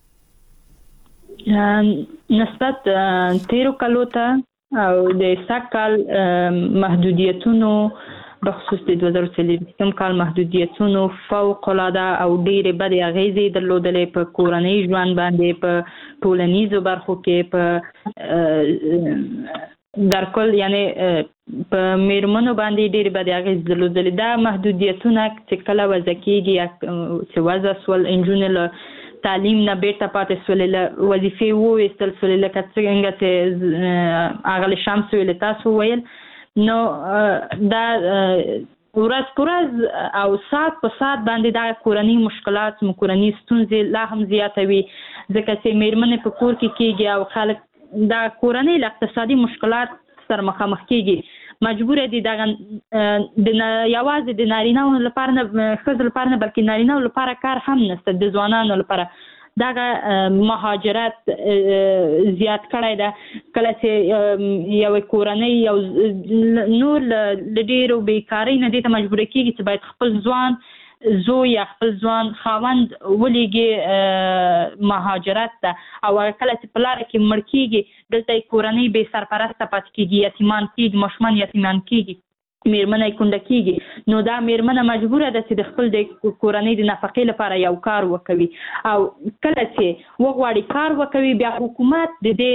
وکړي نسبت تیرو کالو ته او د سکل محدودیتونو بخصوص د دوه زره څلویښتم کال محدودیتونو فوق العاده او ډېرې بدې اغیزې درلودلې په کورنۍ ژوند باندې په ټولنیزو برخو کې په در کل یعنی په میرمنو باندې ډېرې بدې اغیزې درلودلې دا محدودیتونه چې کله وضع کېږي چې وضع سول نجونې له تعلیم نه بیرته پاتې سولې له وظیفې وویستل سولې لکه څنګه چې اغل شمس ویل تاسو ویل نو دا ورځ پر ورځ او ساعت په ساعت باندې دا کورنۍ مشکلات کورنۍ ستونزې لا هم زیاتوي ځکه چې میرمنې په کور کې کېږي او خلک دا کورنۍ له اقتصادي مشکلات سره مخامخ کېږي مجبور دي دغه د یوازې د نارینه‌و لپاره نه ښځو لپاره نه بلکې نارینه‌و لپاره کار هم نشته د ځوانانو لپاره دغه مهاجرت زیات کړی ده کله چې یو کورنۍ یو نور ل ډیرو بیکاری نه دي ته مجبور کیږي چې باید خپل ځوان زوی یا خپل ځوان خاوند ولېږي مهاجرت ته او کله چې په لاره کې مړ کیږي دلته کورنۍ بې سرپرسته پاتې کیږي یتیمان کیږي ماشومان یتیمان کیږي میرمنه کونډه کیږي نو دا میرمنه مجبوره ده چې د خپل د کورنۍ د نفقې لپاره یو کار وکوي او کله چې وغواړي کار وکوي بیا حکومت د دې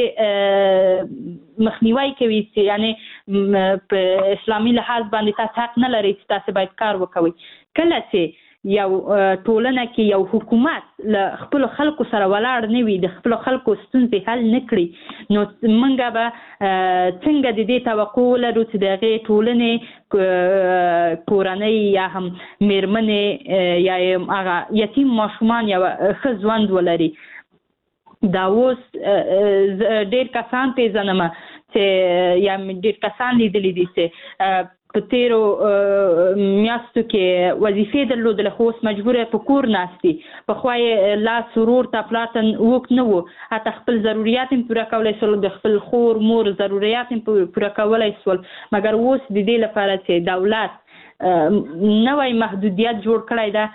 مخنیوي کوي چې یعنی په اسلامي لحاظ باندې تاسو حق نه لرئ چې تاسو باید کار وکوي کله چې یو ټولنه کې یو حکومت له خپل خلکو سره ولاړ نه وي د خپل خلکو ستونزې حل نه کړي نو موږ به څنګه د دې توقع ولرو چې د هغې ټولنې کورنۍ یا هم میرمنې یا هغه یتیم ماشومان یا ښه ژوند ولري دا اوس ډېر کسان پېژنم چې یا ډېر کسان لیدلي دي چې په تیرو میاشتو کې وظیفې درلودله خو اوس مجبوره په کور ناست دي پخوا یې لاس ورور ته پلار ته اوږد نه و حتی خپل ضروریات هم پوره کولی سول د خپل خور مور ضروریات هم پوره کولی سول مګر اوس د دې لپاره چې دولت نوی محدودیت جوړ کړی ده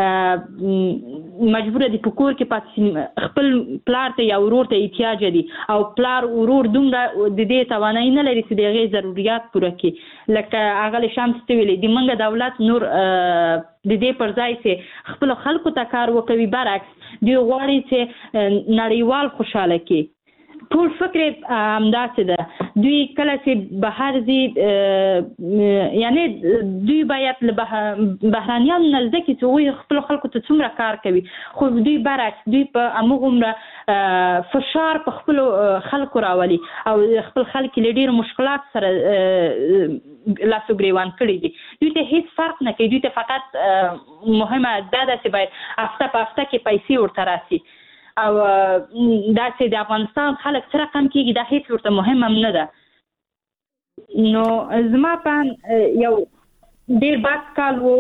مجبوره دي په کور کې پاتې خپل پلار ته یا ورور ته احتیاج دي او پلار ورور دومره د دې توانایي نه لري چې د هغې ضروریات پوره کړي لکه اغل شمس ته ویلي د موږ دولت نور د دې پر ځای چې خپلو خلکو ته کار وکوي برعکس دوی غواړي چې نړیوال خوشحاله کړي ټول فکر همداسې ده دوی کله چې بهر ځي یعنی دوی باید له بهرانیانو نه زده کړي چې هغوی خپلو خلکو ته څومره کار کوي خو دوی برعکس دوی په هماغومره فشار په خپلو خلکو راولي او خپل خلک له ډېرو مشکلات سره لاس و ګرېوان کړي دي دوی ته هیڅ فرق نه کوي دوی ته فقط مهمه دا ده چې باید هفته په هفته کې پیسې ورته راسي او دا چې د افغانستان خلک څه رقم کېږي دا هیڅ ورته مهم هم نه ده نو زما په یو ډېر بد کال و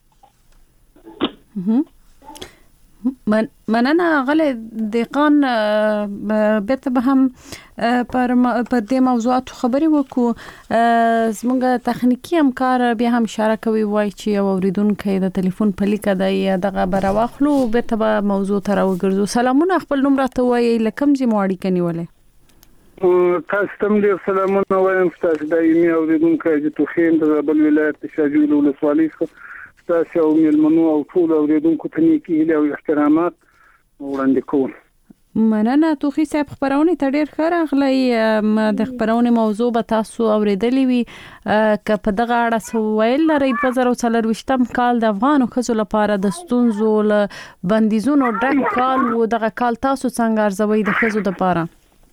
مننه غلې دقان بیرته به هم پر پر دې موضوعاتو خبرې وکړو زموږ تخنیکی همکار بیا هم اشاره کوي وایي چې یو اوریدونکی د تلیفون په لیکه دی دغه به راواخلو بیرته به موضوع ته راوګرځو سلامونه خپل نوم راته وایي له کوم ځای مو اړیکه نیولې تاسو ته ډېر سلامونه وایم ستاسو دایمي اوریدونکی د توخیم د زابل ولایت د شاجوی ولسوالۍ څخه ستاسو او میلمنو او ټول اوریدونکو ته نیکې هیلې او احترامات وړاندې کوم مننه توخي صاحب خبرونه ته ډیر ښه راغلی د خبرونه موضوع به تاسو اوریدلې وي ک په دغه اړه سوال لري په دوه زره څلرويشتم کال د افغانو خزو لپاره د ستونزو ل بندیزونو ډک کال و دغه کال تاسو څنګه ارزوي د خزو لپاره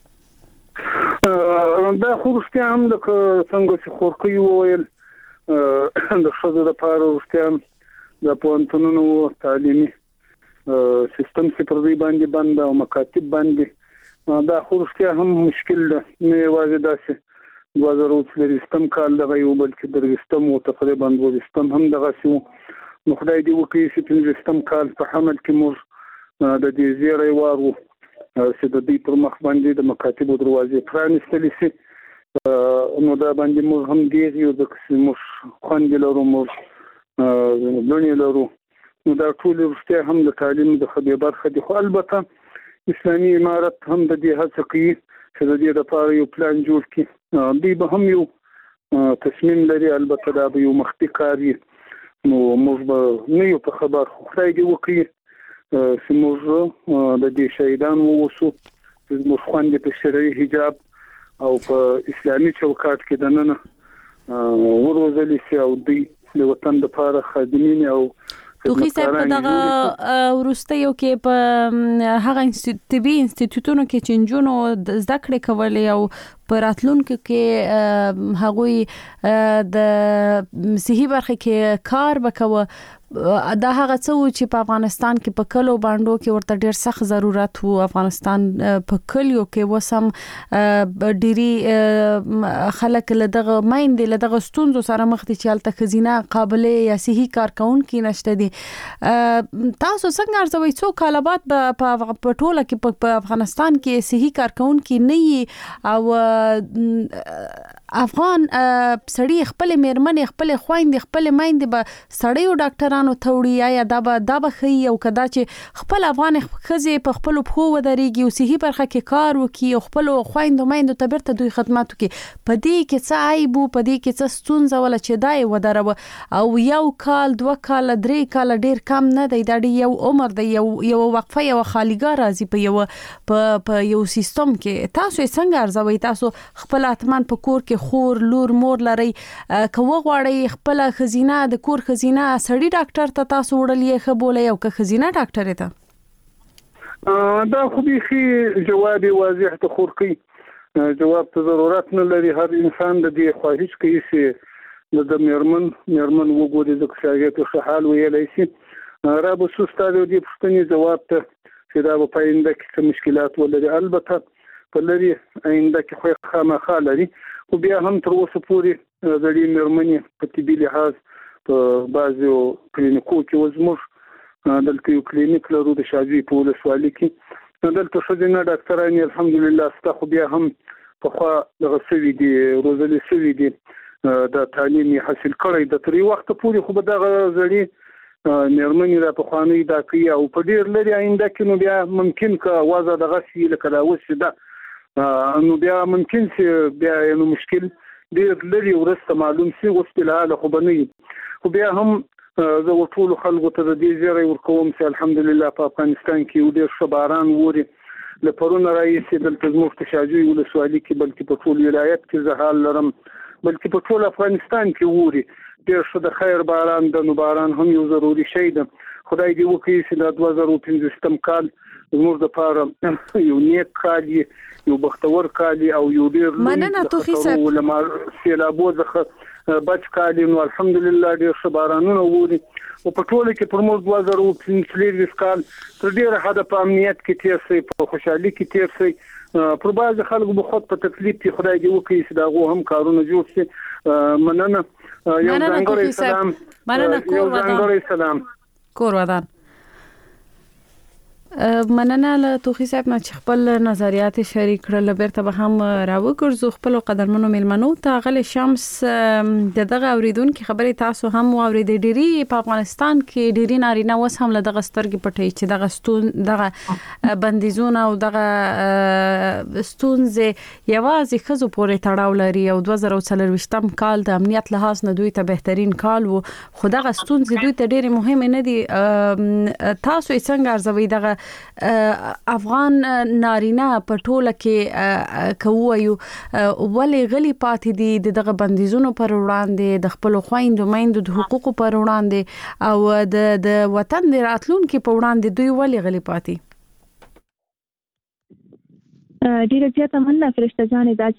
دا خورشته هم د څنګه چې خورکي وویل د خزو لپاره ورته د پونتونو تعلیمي سیستم چې پر دې باندې باندې او مکاتب باندې دا خورشته هم مشکل ده نه یوازې داسې دوه زره څلويشتم کال دغه یو بلکې درويشتم او تقریبا دوه هم دغه شو نو خدای دې وکړي چې پنځويشتم کال په حمل کې موږ د دې زیری وارو چې د دې پر مخ باندې د مکاتب دروازې پرانستل شي نو دا باندې موږ هم دې یو د موږ خوندې لرو موږ بلونی لرو نو دا ټول ورسته هم د تعلیم د خدای برخه دي خو البته اسلامي امارت هم د دې هڅه کوي چې د دې لپاره یو پلان جوړ کړي دوی به هم یو تصمیم لري البته دا به یو مخکې کاری نو موږ به نه یو په خبر خو خدای دې وکړي چې موږ د دې شهیدان ووسو چې موږ خوندې په شرعي حجاب او په اسلامي چوکاټ کې دننه وروزلی سي او دوی د وطن لپاره خادمین او توخي صاحب په دغه ورستیو کې په هغه طبي انسټیټیوټونو کې چې نجونو زده کړې کولې او په راتلونکو کې هغوی د صحي برخه کې کار وکوي دا هغه څه چې په افغانستان کې په کلو باندې کې ورته ډیر سخت ضرورت وو افغانستان په کلیو کې وسم ډيري خلک له دغه مایندې له دغه ستونزو سره مخ دي چې الته خزینه قابلیت یا صحي کارکونکو نشته دي تاسو څنګه ارزوي څو کال بعد په ټوله کې په افغانستان کې صحي کارکونکو نه او افغان سړی خپل میرمنې خپل خويندې خپل مایندې به سړیو ډاکټرانو توړي یا دا به دا به خي او کدا چې خپل افغان خزي په خپل خو ودرېږي او صحي برخه کې کار وکي او خپل خويندو مایندو ته برته دوی خدمات وکي په دې کې څه عیب په دې کې څه ستونزه ولا چې دای ودرو او یو کال دوه کال درې کال ډیر کم نه دی دا یو عمر دی یو یو وقفه یو خالیګار راځي په یو په یو سیستم کې تاسو څنګه ارزوي تاسو خپل اتمان په کور کې خور لور مور لري کوه غواړي خپل خزینه د کور خزینه سړی ډاکټر ته تاسو وړلې خبولې او که خزینه ډاکټر ته دا خو به جواب واضح ته خورکی جواب ته ضرورت نه لري هر انسان د دې خواهش کوي چې د میرمن میرمن وګوري د شاګرد په حال ویلای شي را به سوستاده دې پښتني جواب ته چې دا په پاینده کې مشکلات ولري البته په لري آینده کې خو خامخا لري خو بیا هم تر اوسه پورې د دې میرمنې په طبي لحاظ په بعضو کلینیکو کې وزموږ دلته یو کلینیک لرو د شاجوی په ولسوالۍ کې دلته ښځینه ډاکټران الحمدلله ستا خو بیا هم پخوا دغه سوي دي روزلي سوي دي د تعلیم حاصل کړی د ترې وخت پورې خو به دغه زړې میرمنې را پخوانۍ دا کوي او په ډېر لري آینده کې نو بیا ممکن که وضع دغه شي لکه دا اوس ده نو بیا ممکن چې بیا یو مشکل ډېر لري ورسته معلوم شي اوس په حال خو بنئ خو بیا هم زه ټول خلکو ته د دې زیری ورکوم چې الحمدلله په افغانستان کې یو ډېر ښه باران ووري له پرونه راهیسې دلته زموږ په شاجوی ولسوالۍ کې بلکې په ټول ولایت کې زه حال لرم بلکې په ټول افغانستان کې ووري ډېر ښه د خیر باران د نو باران هم یو ضروري شی ده خدای دې وکړي چې د دوه زره پنځويشتم کال زموږ لپاره یو نیک کال یو بختور کال او یو ډېر مننه توخي صاحب ولما سیلابو ځخه بچ کال نو الحمدلله ډېر ښه بارانونه ووري او په ټوله کې پر موږ دوه زره پنځلس کال تر ډېره حده په امنیت کې تیر شي په خوشحالي کې تیر شي پر بعض خلکو به خود په تکلیف کې خدای دې وکړي چې داغه هم کارونه جوړ شي مننه یو ځانګړی سلام مننه کور ودان سلام کور ودان مننه له توخي صاحب نه چې خپل نظریات شریک کړل بیرته به هم راوګرځو خپل قدرمنو ملمنو ته غل شمس دغه اوریدونکو خبرې تاسو هم اوریدې ډيري په افغانستان کې ډيري نارینه وس هم له دغه سترګې پټي چې دغه ستون دغه بندیزونه او دغه ستونزې یوازې خزو پورې تړاو لري او دوه زره څلرويشتم کال د امنیت لحاظ نه دوی ته بهترین کال وو خو دغه ستونزې دوی ته ډېری مهمه نه دي تاسو څنګه ارزوي دغه افغان نارینه په ټوله کې کوو ولې غلي پاتې دي دغه بندیزونو پر وړاندې د خپل خويندو میندو د حقوقو پر وړاندې او د د وطن د راتلونکو په وړاندې دوی ولې غلي پاتې؟ ډیره زیاته مننه فرشته جانې دا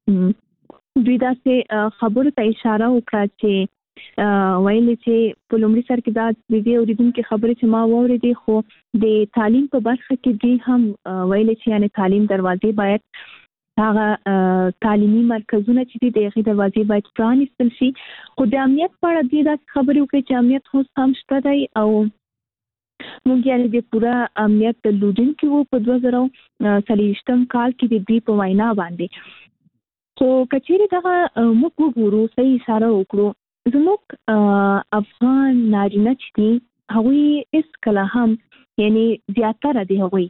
چې دوی داسې خبرو ته اشاره وکړه چې ویلي چې په لومړي سر کې دا د دې اوریدونکو خبرې چې ما واورېدې خو د تعلیم په برخه کې دوی هم ویلي چې یعنی تعلیم دروازې باید هغه تعلیمي مرکزونه چې دي دغه دروازې باید پرانیستل شي خو د امنیت په اړه دوی داسې خبرې وکړي چې امنیت خو هم شته دی او مونږ یعنی د پورا امنیت د لودونکو وو په دوه زره څلوېښتم کال کې د دې په وینا باندې خو کچېره دغه موږ وګورو صحیح اشاره وکړو زموږ افغان نارینه چې دي هغوی اس کله هم یعنی زیاتره دي هغوی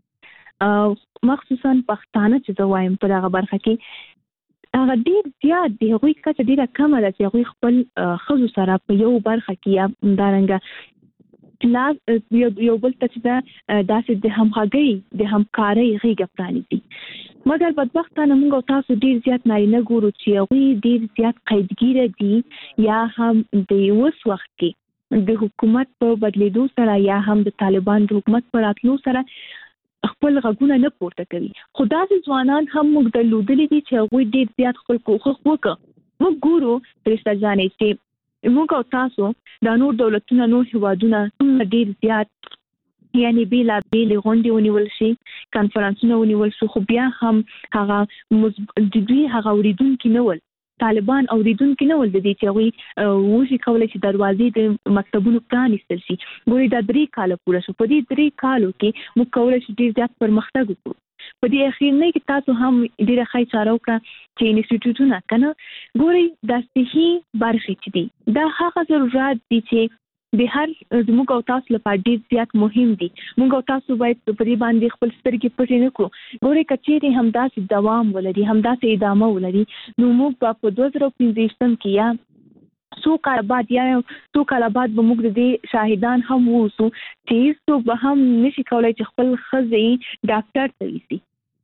مخصوصا پښتانه چې زه وایم په دغه برخه کې هغه ډېر زیات دي هغوی کچه ډېره کمه ده چې هغوی خپل ښځو سره په یو برخه کې یا همدارنګه لاس یو بل ته چې دا داسې د همغږۍ د همکارۍ غېږه پرانیزي مګر بدبختانه موږ او تاسو ډېر زیات نارینه ګورو چې هغوی ډېر زیات قیدګیره دي یا هم د اوس وخت کې د حکومت په بدلیدو سره یا هم د طالبان د حکومت په راتلو سره خپل غږونه نه پورته کوي خو داسې ځوانان هم موږ درلودلي دي چې هغوی ډېر زیات خپل کوښښ وکړ موږ ګورو فرشته جانې چې موږ او تاسو د نور دولتونو نور هیوادونه هم ډیر زیات یعنی بیلا بیل غونډې ونیول شي کانفرنسونه ونیول شي خو بیا هم هغه د دوی هغه اوریدونکو نه ول طالبان اوریدونکو نه ول د دې چې هغوی وشي کولای چې دروازې د مکتبونو پرانیستل شي ګوري دا درې کاله پوره شو په دې درې کالو کې موږ کولای شو ډیر زیات پرمختګ وکړو په دې اخیرنۍ کې تاسو هم ډیره ښه اشاره وکړه چې انسټیټیوټونه کنه ګوري د صحي برخې چې دي دا هغه ضرورت دي چې د هر زموږ او تاسو لپاره ډیر زیات مهم دي موږ او تاسو باید په دې باندې خپل سترګې پټې نه کړو ګوري کچېرې همداسې دوام ولري همداسې ادامه ولري نو موږ په دوه زره پنځويشتم کې یا څو کال بعد یا څو کال بعد به موږ د دې شاهدان هم ووسو چې هیڅوک به هم نشي کولای چې خپل ښځې ډاکټر ته یوسي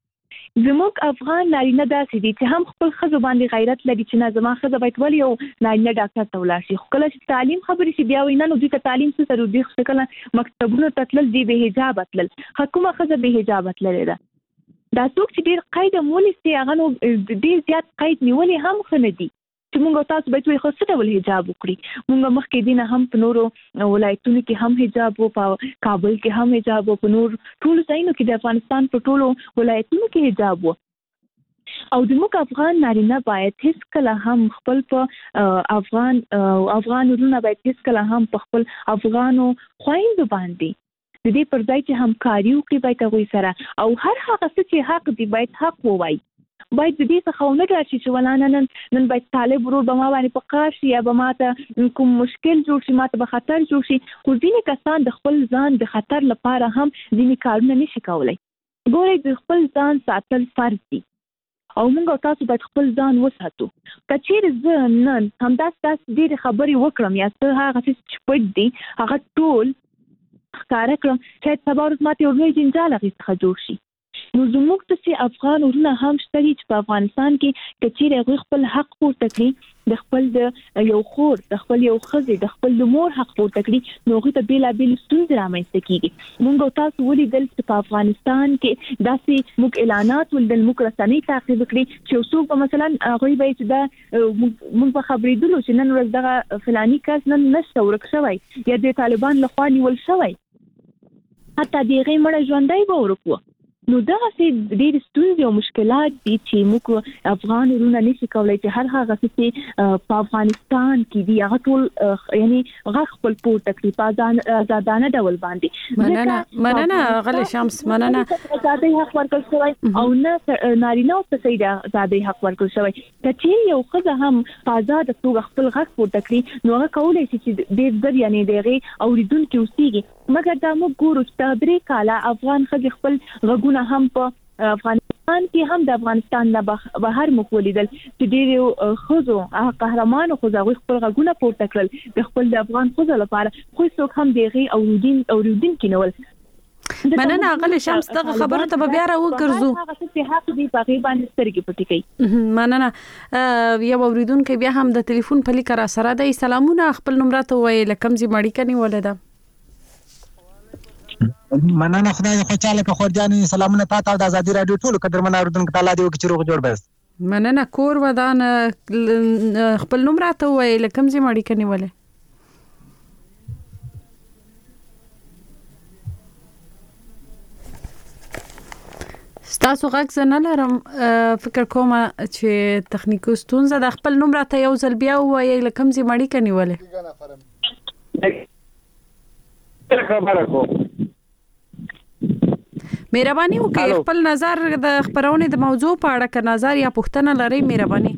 زموږ افغان نارینه داسې دي چې هم خپل ښځو باندې غیرت لري چې نه زما ښځه باید ولې یو نارینه ډاکټر ته ولاړ شي خو کله چې تعلیم خبرې شي بیا وایي نه نو دوی ته تعلیم څه سره دوی خو کله مکتبونو ته تلل دي بې حجابه تلل ښه کومه ښځه بې حجابه تللې ده دا څوک چې ډېر قید هم ونیسي هغه نو ډېر زیات قید نیولې هم ښه نه دي چې موږ تاسو باید وایي خو څه ډول حجاب وکړي موږ مخکې دي نه هم په نورو ولایتونو کې هم حجاب و په کابل کې هم حجاب و په نور ټولو ځایونو کې د افغانستان په ټولو ولایتونو کې حجاب و او زموږ افغان نارینه باید هیڅ کله هم خپل په افغان افغان ورونه باید هیڅ کله هم په خپل افغانو خویندو باندې د دې پر ځای چې همکاري وکړي باید هغوی سره او هر هغه څه چې حق دی باید حق ووایي باید د دې څخه ونه ډار شي چې ولا نن نن باید طالب ورور به ما باندې په قهر شي یا به ما ته کوم مشکل جوړ شي ما ته به خطر جوړ شي خو ځینې کسان د خپل ځان د خطر لپاره هم ځینې کارونه نشي کولی ګورئ د خپل ځان ساتل فرض دي او موږ تاسو باید خپل ځان وساتو که چیرې زه نن همداسې داسې ډېرې خبرې وکړم یا څه هغه څه چې پټ دي هغه ټول ښکاره کړم شاید سبا ورځ ماته یو لوی جنجال هغې څخه جوړ شي نو زموږ داسې افغان ورونه هم شته دي چې په افغانستان کې که چیرې هغوی خپل حق پورته کړي د خپل د یو خور د خپل یو ښځې د خپل د مور حق پورته کړي نو هغوی ته بېلابېلې ستونزې رامنځته کېږي موږ او تاسو ولیدل چې په افغانستان کې داسې موږ اعلانات ولیدل موږ رسنۍ تعقیب کړي چې یو څوک به مثلا هغوی به چې دا موږ به خبرېدلو چې نن ورځ دغه فلاني کس نن نشته ورک شوی یا د طالبان لخوا نیول شوی حتی د هغې مړه ژوندی به ورک و نو دغسې ډېرې ستونزې او مشکلات دي چې موږ افغان وروڼه نشي کولی چې هر هغه څه چې په افغانستان کې دي هغه ټول یعنی غږ خپل پورته کړي په ازادانه ډول باندې مننه مننه غلې شمس مننه ازادۍ حق ورکړل شوی او نه نارینهو ته صحیح د ازادۍ حق ورکړل شوی که چیرې یو ښځه هم په ازاده توګه خپل غږ پورته کړي نو هغه کولی شي چې ډېر زر یعنې د هغې اورېدونکي اوسېږي مګر دا موږ ګورو چې دا درې کاله افغان ښځې خپل غږونه هم په افغانستان کې هم د افغانستان نه بهر موږ ولیدل چې ډېرو ښځو هغه قهرمانو ښځو هغوی خپل غږونه پورته کړل د خپل د افغان ښځو لپاره خو هېڅوک هم د هغې اورېدونکي نه ول مننه غلی شمس دغه خبره ته بیا را وګرځو هغه څه حق دی په غي باندې سترګې پټې کوي. مننه یو اوریدونکو بیا هم د ټلیفون په لیک را سره د سلامونه خپل نمبر ته وای لکم زی مړی کني ولدا. مننه خدای خوشاله که خورجاني سلامونه تاسو د ازادي رادیو ټول قدرمن اوریدونکو تعالی دی چې روغ جوړ بس. مننه کور ودان خپل نمبر ته وای لکم زی مړی کني ولې. تاسو غږ زنه لرم فکر کوم چې تخنیکي ستونزه د خپل نمبر ته یو ځل بیا وایي لکم زی مړی کني ولې. خبره کوم مهرباني وکړئ خپل نظر د خبرونې د موضوع په اړه ک نظر یا پوښتنه لرئ مهرباني.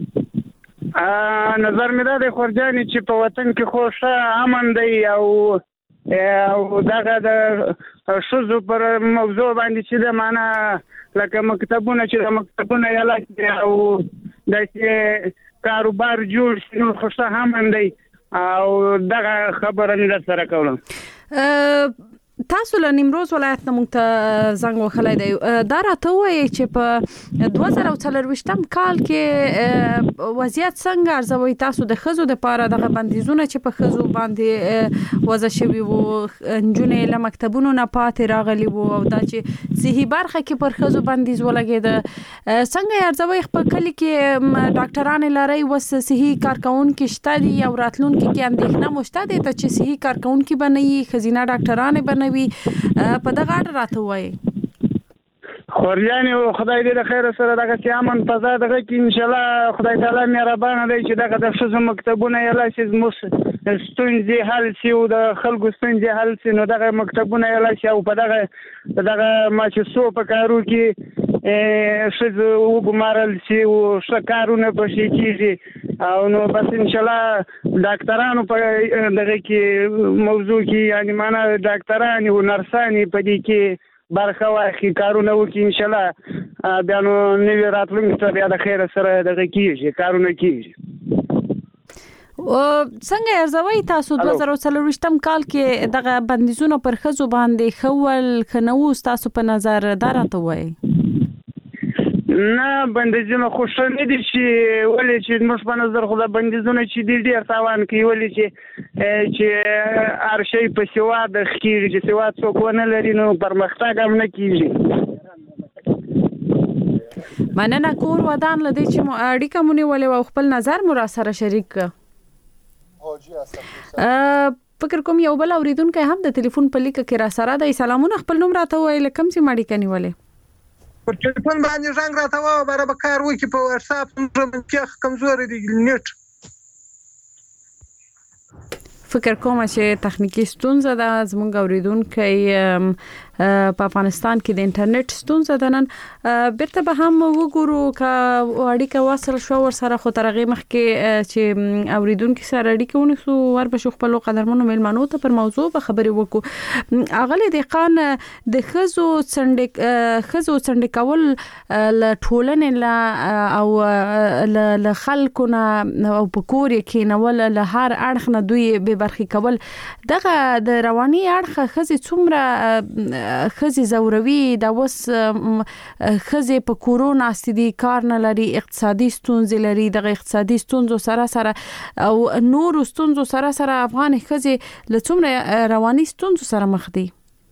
نظر مې دا د خورجاني چې په وطن کې خوشا امن دی او او دغه د شوزو پر موضوع باندې چې د معنا لکه مکتبونه چې د مکتبونه یلا او د کاروبار جوړ شي نو خوشا امن دی او دغه خبره مې سره کوله. تاسو له نیمروز ولایت نه مونږ ته زنګ وهلی دی دا راته وایي چې په دوه زره څلرویشتم کال کې وضعیت څنګه ارزوئ تاسو د ښځو دپاره دغه بندیزونه چې په ښځو باندې وضع شوي وو نجونې له مکتبونو نه پاتې راغلي وو او دا چې صحي برخه کې پر ښځو بندیز ولګېده څنګه یې ارزوئ خپل کلي کې ډاکټرانې لرئ اوس صحي کارکوونکي شته دي او راتلونکي کې اندېښنه مو شته دی ته چې صحي کارکوونکي به نه وي ښځینه ډاکټرانې به نه په دغه اړه راته وایي. خورجاني خدای دې د خیر سره دغه چې امن فضا دغه کې ان شاء الله خدای تعالی مهربان دی چې دغه د ښځو مکتبونه یې لا شي زموږ ستونزې حل شي او د خلکو ستونزې حل شي نو دغه مکتبونه یې لا شي او په دغه دغه ما چې سو په کارو کې ښځو وګمارل شي او ښه کارونه پشي کېږي او نو بس ان شاء الله ډاکټرانو په دغه کې موضوع کې یعنی معنا ډاکټران او نرسان په دې کې برخه واخلي کارونه وکړي ان شاء الله بیا نو نوې راتلونکي ته بیا د خیر سره دغه کېږي کارونه کېږي. څنګه ارزوئ تاسو دوه زره څلرویشتم کال کې دغه بندیزونه پر ښځو باندې ښه ول ښه نه وو ستاسو په نظر دا راته وایي. نه بندیزونه خو ښه نه دي چې ولې چې موږ په نظر خو د بندیزونه چې دي ډېر تاوان کوي ولې چې چې هر شی په سواد کېږي چې سواد څوک ونه لري نو پرمختګ هم نه کېږي. مننه کور ودان له دې چې اړیکه مو نیولې او خپل نظر مو را سره شریک کړ. فکر کوم یو بل اوریدونکی هم د ټلیفون په لیکه کې را سره دی. سلامونه خپل نوم راته وایي له کوم ځای اړیکه نیولې. پر ټلیفون باندې زنګ راته وایه باره به کار وکړي په واتساپ نمبر کمزوری دی نیټ. فکر کوم چې تخنیکی ستونزه ده زموږ اوریدونکي په افغانستان کې د انټرنیټ ستونزه ده نن بیرته به هم وګورو که اړیکه وصل شو ور سره خو تر هغې مخکې چې اوریدونکي سره اړیکه ونیسو ور به شو خپلو قدرمنو میلمنو ته پر موضوع به خبرې وکړو. اغلی دهقان د ښځو څنډې ښځو څنډې کول له ټولنې له او له خلکو نه او په کور یې کېنول له هر اړخ نه دوی بې برخې کول دغه د رواني اړخه ښځې څومره ښځې زوروي دا اوس ښځې په کورو ناستې دي کار نه لري اقتصادي ستونزې لري دغه اقتصادي ستونزو سره سره او نورو ستونزو سره سره افغانې ښځې له څومره رواني ستونزو سره مخ دي.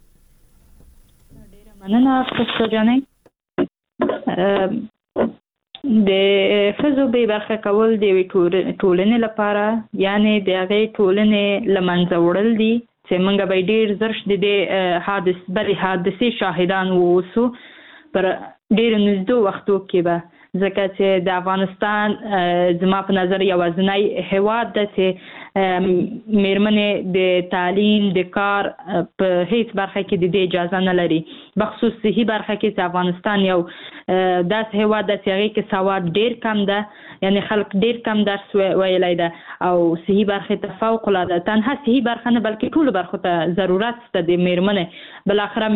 مننه خسته جانې د ښځو بې برخه کول د ټولنې لپاره یعنی د هغې ټولنې له منځه وړل دي چې موږ به ډېر زر د دې حادث بلې حادثې شاهدان واوسو پر ډېرو نږدې وختو کې به ځکه چې د افغانستان زما په نظر یوازینی هیواد ده چې میرمنې د تعلیم د کار په هیڅ برخه کې د دې اجازه نه لري بخصوص صحي برخه کې چې افغانستان یو داسې هیواد ده چې هغې کې سواد ډېر کم ده یعنی خلک ډېر کم درس ویلی ده او صحي برخې ته فوق العاده تنها صحي برخه نه بلکې ټولو برخو ته ضرورت شته د میرمنې بالاخره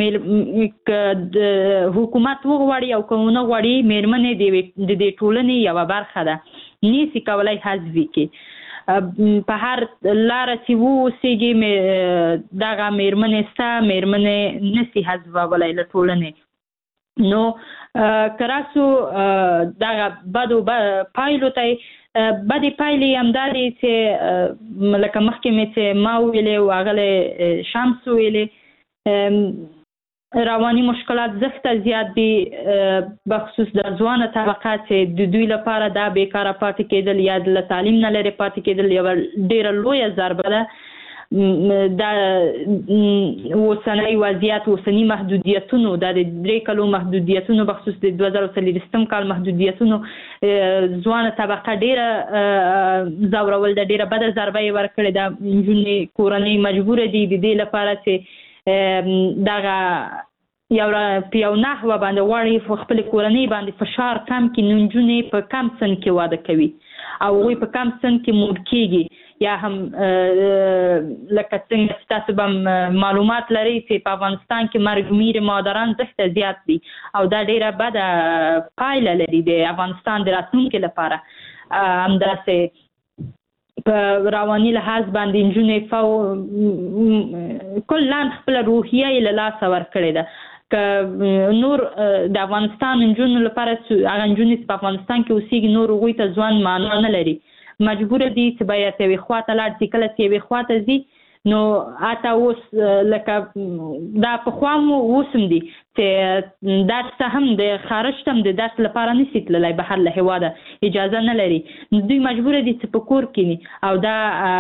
حکومت وغواړي او که ونه غواړي میرمنې د دې ټولنې یوه برخه ده نیسي کولی حذف کړي په هر لاره چې ووسیږي دغه مېرمنې سته مېرمنې نسي حذفولی له ټولنې. نو که راسو دغه بدو پایلو ته بدې پایلې همدا دي چې لکه مخکې مې چې ما وویلې او هغه شمس وویلې رواني مشکلات زښته زیات دي بخصوص د ځوانه طبقه چې د دوی لپاره دا بیکاره پاتې کېدل یا له تعلیم نه لرې پاتې کېدل یوه ډېره لویه ضربه ده. دا اوسنی وضعیت اوسني محدودیتونو دا د درې کلو محدودیتونو بخصوص د دوه زره څلوېښتم کال محدودیتونو ځوانه طبقه ډېره ځورول ده، ډېره بده ضربه یې ورکړې ده. نجونې کورنۍ مجبوره دي د دې لپاره چې دغه یو په یو نحوه باندې غواړي خپلې کورنۍ باندې فشار کم کړي. نجونې په کم سن کې واده کوي او هغوی په کم سن کې موړ کېږي. یا هم لکه څنګه چې تاسو به معلومات لرئ چې په افغانستان کې مرګ مادران زښته زیات دي او دا ډېره بده پایله لري د افغانستان د راتلونکي لپاره. همداسې په رواني لحاظ باندې نجونې کلا خپله روحیه یې له لاسه ورکړې ده. که نور د افغانستان نجونو لپاره هغه نجونې چې په افغانستان کې اوسېږي نور هغوی ته ځوان معنا نه لري، مجبوره دي چې باید یوې خوا ته لاړ شي. کله چې یوې خوا ته ځي نو حتی اوس لکه دا پخوا مو اوس هم دي چې درس ته هم د خارج ته هم د درس لپاره نشي تللی، بهر له هېواده اجازه نه لري. دوی مجبوره دي چې په کور کښېني او دا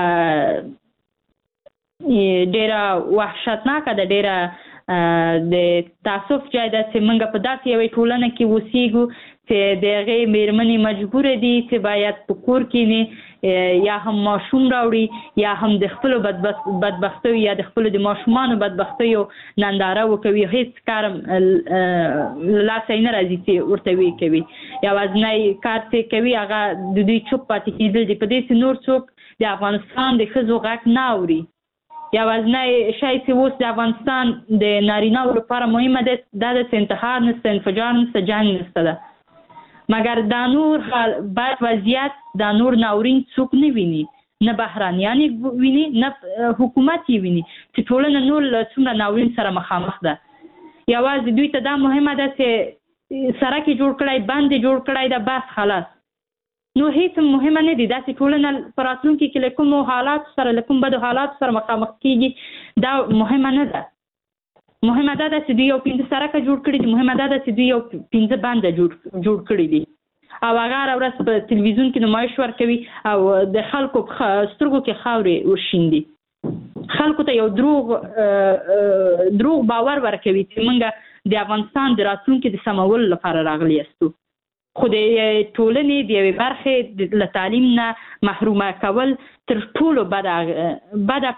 ډېره وحشتناکه ده، ډېره د تاسف جای ده چې موږ په داسې یوې ټولنه کې اوسېږو چې د هغې مېرمنې مجبوره دي چې باید په کور کښېني یا هم ماشوم راوړي یا هم د خپلو بدبختیو یا د خپلو د ماشومانو بدبختیو ننداره وکوي. هېڅ کار له لاسه یې نه راځي چې ورته ویې کوي. یوازینی کار چې کوي هغه د دوی چوپ پاتې کېدل دي. په دې چې نور څوک د افغانستان د ښځو غږ نه اوري. یوازینی شی چې اوس د افغانستان د نارینه‌و لپاره مهمه ده دا ده چې انتحار نشته، انفجار نشته، جنګ نشته ده. مګر دا نور بد وضعیت دا نور ناورین څوک نه ویني، نه بهرانیان یې ویني نه حکومت یې ویني چې ټولنه نور له څومره ناورین سره مخامخ ده. یوازې دوی ته دا مهمه ده چې سړک یې جوړ کړی، بند یې جوړ کړی ده، بس خلاص. نو هیڅ مهمه نه دي. داسې ټولنه په راتلونکي کې له کومو حالاتو سره له کوم بدو حالاتو سره مخامخ کېږي دا مهمه نه ده. مهمه دا ده چې دوی یو پنځه سړکه جوړ کړي دي، مهمه دا ده چې دوی یو پنځه بنده جوړ کړي دي او هغه هره ورځ په تلویزیون کې نمایش ورکوي او د خلکو په سترګو کې خاورې ورشیندي. خلکو ته یو دروغ دروغ باور ورکوي چې موږ د افغانستان د راتلونکي د سمولو لپاره راغلي یاستو. خو د ټولنې د یوې برخې له تعلیم نه محرومه کول تر ټولو بده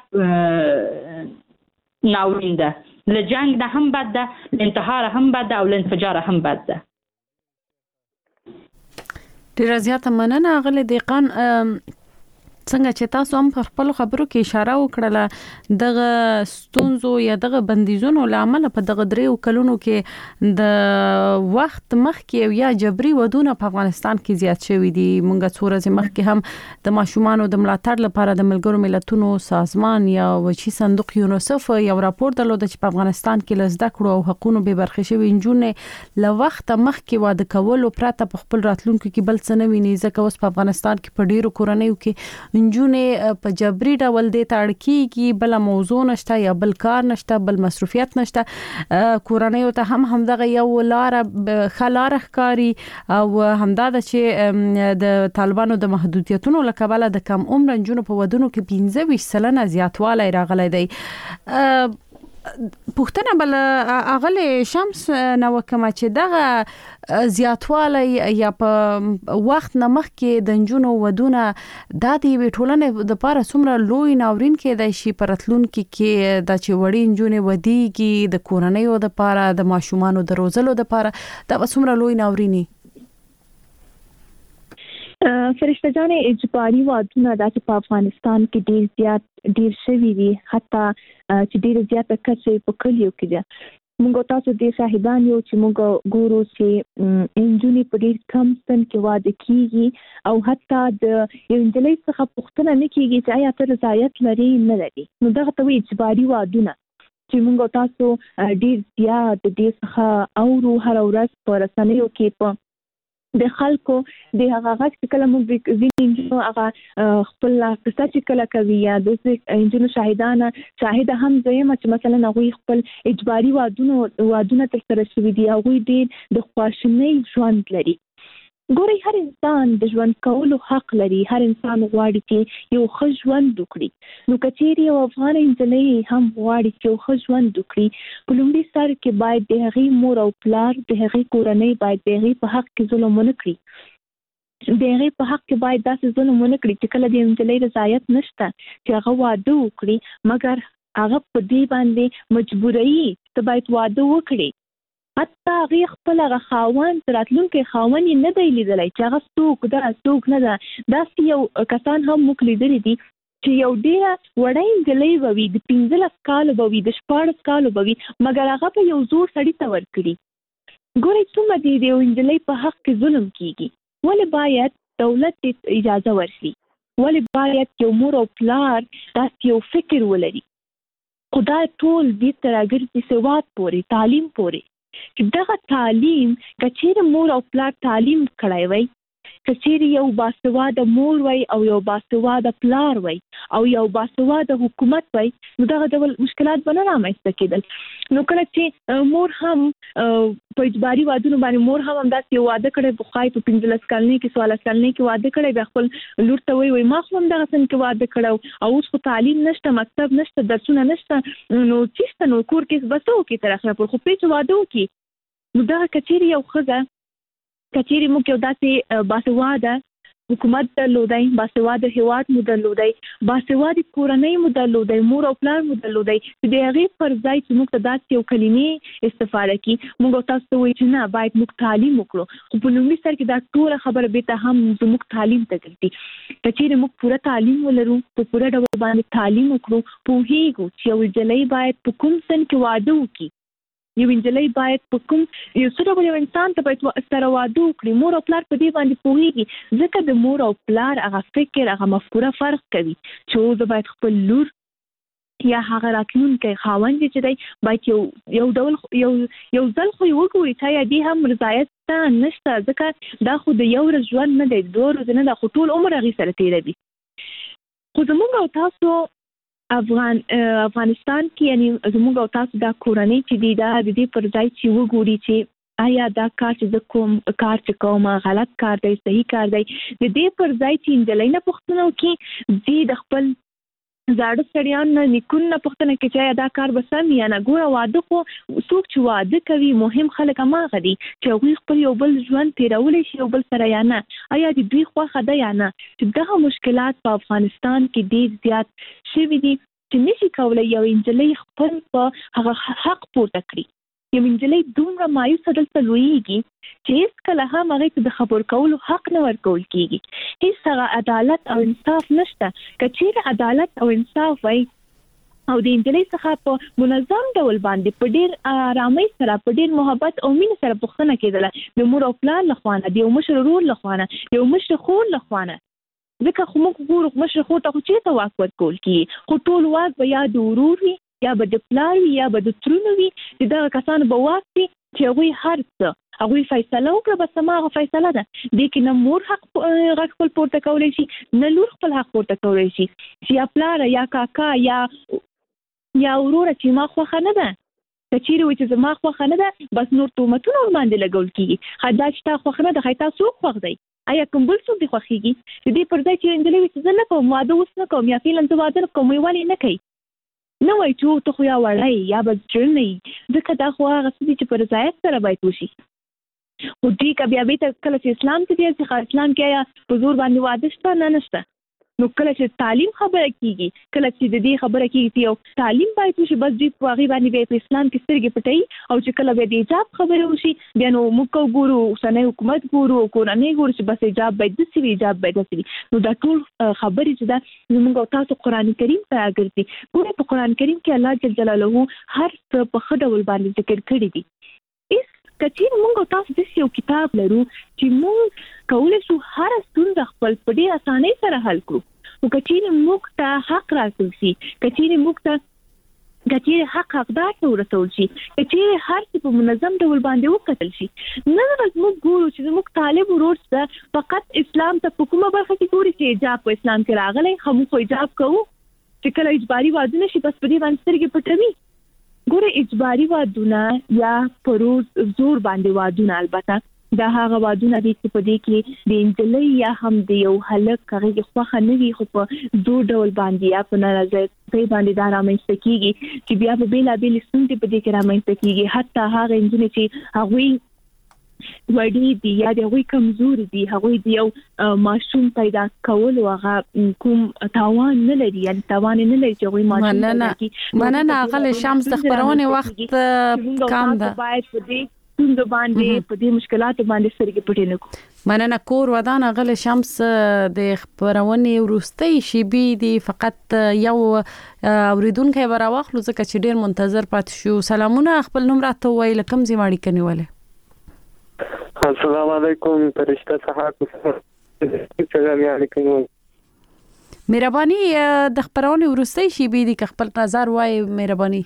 ناورین ده. له جنګ نه هم بد ده، له انتحاره هم بد ده او له انفجاره هم بد ده. ډیره زیاته مننه اغلې دیقان. څنګه چې تاسو هم په خپل خبرو کې اشاره وکړه دغه ستونزو یا دغه بندیزونو لامل په دغه دریو کلونو کې د وخت مخکې یا جبري ودونه په افغانستان کې زیات شوي دي. مونږ څو ورځې مخکې هم د ماشومانو د ملاتړ لپاره د ملګرو ملتونو سازمان یا وچی صندوق یونیسف یو راپور درلود چې په افغانستان کې له زده کړو او حقوقو به برخې شوي نجونې له وخت مخکې واده کول او پرته په خپل راتلونکو کې بل څه نه ویني. ځکه اوس په افغانستان کې په ډیرو کورنیو کې نجونې په جبري ډول د تړکیږي، بل موضوع نشته یا بل کار نشته، بل مصروفیت نشته. کورنیو ته هم همدغه یو لار خلار ښکاری او همدا د چې د طالبانو د محدودیتونو لکبله د کم عمر نجونو په ودونو کې پنځه ویشت سلنه زیاتوالی راغلی دی. پوښتنه بل اغله شمس نو کوم چې دغه زیاتوالی یا په وخت نمخ کې د نجونو ودونه د دې ټولنې د پاره څومره لوی ناورین کې د شي پرتلون کې کې د چې وړي نجونې ودیږي د کورنیو د پاره د ماشومانو د روزلو د پاره د څومره لوی ناورینی. فرشته جانې اجباري وادونه د په افغانستان کې ډیر زیات ډیر شوي دي، حتی چې ډیر زیاته کچه په کلیو کې ده. موږ تاسو د شاهدان یو چې موږ ګورو چې انجونې په ډېر کم سن کې واده کیږي او حتی د یو نجلۍ څخه پوښتنه نه کیږي چې آیا ته رضایت لري نه لري. نو دغه ته وایي اجباري وادونه چې موږ تاسو ډېر زیات ډېر څخه اورو هره ورځ په رسنیو کې په د خلکو د هغه غږ چې کله موږ ځینې نجونو هغه خپل قصه چې کله کوي یا د نجونو شاهدانه شاهده هم زه یم چې مثلا هغوی خپل اجباري وادونه وادونه ترسره شوي دي. هغوی ډېر د خواشینۍ ژوند لري. ګورئ هر انسان د ژوند کولو حق لري. هر انسان غواړي چې یو ښه ژوند وکړي. نو که چیرې یو افغانه نجلۍ هم غواړي چې یو ښه ژوند وکړي په لومړي سر کې باید د هغې مور او پلار د هغې کورنۍ باید د هغې په حق کې ظلم ونه کړي. د هغې په حق کې باید داسې ظلم ونه کړي چې کله د نجلۍ رضایت نشته چې هغه واده وکړي مګر هغه په دې باندې مجبوروي ته باید واده وکړي. حتی هغې خپل هغه خاوند راتلونکی خاوند یې نه دی لیدلی چې هغه څوک ده څوک نه ده. داسې یو کسان هم موږ لیدلي دي چې یو ډېره وړی نجلۍ به وي د پنځلس کالو به وي د شپاړس کالو به وي مګر هغه به یو زوړ سړي ته ورکړي. ګورئ څومره د یو نجلۍ په حق کې ظلم کیږي. ولې باید دولت اجازه ورکړي؟ ولې باید یو مور او پلار داسې یو فکر ولري؟ خو دا ټول بیرته راګرځي سواد پورې تعلیم پورې چې دغه تعلیم که چیرې مور او پلار تعلیم کړی وی که چیرې یو باسواده مور وی او یو باسواده پلار وی او یو باسواده حکومت وی نو دغه ډول مشکلات به نه رامنځته کېدل. نو کله چې مور هم په اجباري وادونو باندې مور هم همداسې یو واده کړی پخوای په پنځلس کلنۍ کې څوارلس کلنۍ کې واده کړی بیا خپل لور ته وایي وایي ما خو هم دغه سن کې واده کړی او اوس خو تعلیم نشته مکتب نشته درسونه نشته نو چېرته نو کور کې به څه وکړي تر اخره پورې خو پرې چې واده وکړي. نو دغه که چیرې یو ښځه که چیرې موږ یو داسې باسواده حکومت درلودی باسواده هیواد مو درلودی باسواده کورنۍ مو درلودی مور او پلار مو درلودی چې د هغې پر ځای چې موږ ته داسې یو کلمې استفاده کړي موږ تاسو ته وایو چې نه باید موږ تعلیم وکړو خو په لومړي سر کې دا ټوله خبره بېرته هم زموږ تعلیم ته ګرځي. که چیرې موږ پوره تعلیم ولرو په پوره ډول باندې تعلیم وکړو پوهېږو چې یو نجلۍ باید په کوم سن کې واده وکړي یو نجلۍ باید په کوم یو څه ډول یو انسان ته باید سره واده وکړي مور او پلار په دې باندې پوهېږي ځکه د مور او پلار هغه فکر هغه مفکوره فرق کوي چې زه باید خپل لور یا هغه راتلونکی خاوند چې دی باید یو یو ډول یو یو ځل خو یې وګوري چې آیا دې هم رضایت شته نشته ځکه دا خو د یو ورځ ژوند نه دی دوه ورځې نه ده خو ټول عمر هغې سره تېروي. خو زموږ او تاسو افغان افغانستان کې یعنی زموږ او تاسو دا کورنۍ چې دی دا د دې پر ځای چې وګوري چې آیا دا کار چې زه کوم کار چې کوم غلط کار دی صحیح کار دی د دې پر ځای چې نجلۍ نه پوښتنه وکړي دې د خپل زاړه سړیان نه نیکونو نه پوښتنه کوي چې آیا دا کار به سم یا نه. ګوره واده خو څوک چې واده کوي مهم خلک هماغه دي چې هغوی خپل یو بل ژوند تېرولی شي یو بل سره یا نه آیا د دوی خوښه ده یا نه. چې دغه مشکلات په افغانستان کې ډېر زیات شوي دي چې نشي کولی یو نجلۍ خپل په هغه حق پورته کړي. یو نجلۍ دومره مایوسه دلته لویېږي چې هېڅکله هم هغې ته د خبرو کولو حق نه ورکول کېږي. هېڅ هغه عدالت او انصاف نشته. که چیرې عدالت او انصاف وای او د نجلۍ څخه په منظم ډول باندې په ډېر ارامۍ سره په ډېر محبت او مینې سره پوښتنه کېدله د مور او پلار لخوا نه د یو مشر ورور لخوا نه د یو مشر خور لخوا نه ځکه خو موږ ګورو مشر خور ته خو چېرته واک ورکول کېږي خو ټول واک به یا د ورور وي یا به د پلار وي یا به د ترونو وي چې دغه کسانو به واک وي چې هغوی هر څه هغوی فیصله وکړه بس هماغه فیصله ده. دې کې نه مور حق غږ خپل پورته کولی شي نه لور خپل حق پورته کولی شي چې یا پلاره یا کاکا یا یا وروره چې ما خوښه نه ده که چیرې وایي چې زما خوښه نه ده بس نور تهمتونه ورباندې لګول کېږي. ښه دا چې تا خوښه نه ده ښایي تا څوک خوښ دی آیا کوم بل څوک دې خوښېږي د دې پر ځای چې نجلۍ وایي چې زه نه کوم واده اوس نه کوم یا فعلا زه واده نه کوم وایي ولې نه کوي نه وایي چې ته خو یا وړی یا به زړه نه وي ځکه دا خو هغه څه دي چې په رضایت سره باید وشي. خو دوی که بیا بېرته کله چې اسلام ته بیا چې اسلام کې آیا په زور باندې واده شته نه نشته نو کله چې تعلیم خبره کیږي کله چې د دې خبره کیږي چې یو تعلیم باید وشي بس دې په هغه باندې په اسلام کې سترګې پټي او چې کله به د حجاب خبره وشي بیا نو موږ ګورو اوسنۍ حکومت ګورو کورنۍ ګورو چې بس حجاب باید د سوي حجاب باید د سوي نو دا ټول خبرې چې دا موږ تاسو قران کریم ته راګرځي ګورو په قران کریم کې الله جل جلاله هر څه په خډول باندې ذکر کړی دي اس کچیر موږ تاسو د یو کتاب لرو چې موږ کولای شو هر ستونزه خپل په ډېر اسانۍ سره حل کړو او کچیر موږ ته حق راکړل شي کچیر موږ ته کچیر حق حقدار ته ورسول شي کچیر هر څه په منظم ډول باندې وکتل شي نه موږ ګورو چې موږ طالب ورور څه فقط اسلام ته په کومه برخه کې ګوري چې حجاب په اسلام کې راغلی خو خو حجاب کوو چې کله اجباري وادونه شي بس په دې باندې سترګې پټوي ګوره اجباري وادونه یا پروز زور باندې وادونه البته دا هغه وادونه دي چې په دې کې د انجلۍ یا هم د یو هلک هغه خوخه نه وي خو په زور ډول باندې یا په نارضایت باندې دا رامنځته کیږي چې بیا په بیلا بیل ستونزې په دې کې رامنځته کیږي حتی هغه انجونې چې هغوی وړي دي یا د هغوی کمزوري دي هغوی د یو ماشوم پیدا کول او هغه کوم تاوان نه لري یعنی تاوان نه لري چې هغوی ماشوم مننه مننه غل شمس د خبرونه وخت کم ده باید په دې څنګه باندې په دې مشکلاتو باندې سترګې پټې نه کو مننه کور ودان غل شمس د خبرونه ورستي شي بي دي فقط یو اوریدونکو براوخلو ځکه چې ډیر منتظر پات شو سلامونه خپل نوم راته وایي لکم زی ماړي کنيواله السلام علیکم فرشتہ صحاف السلام علیکم مهرباني د خبرونه ورستي شي بي دي خپل نظر وای مهرباني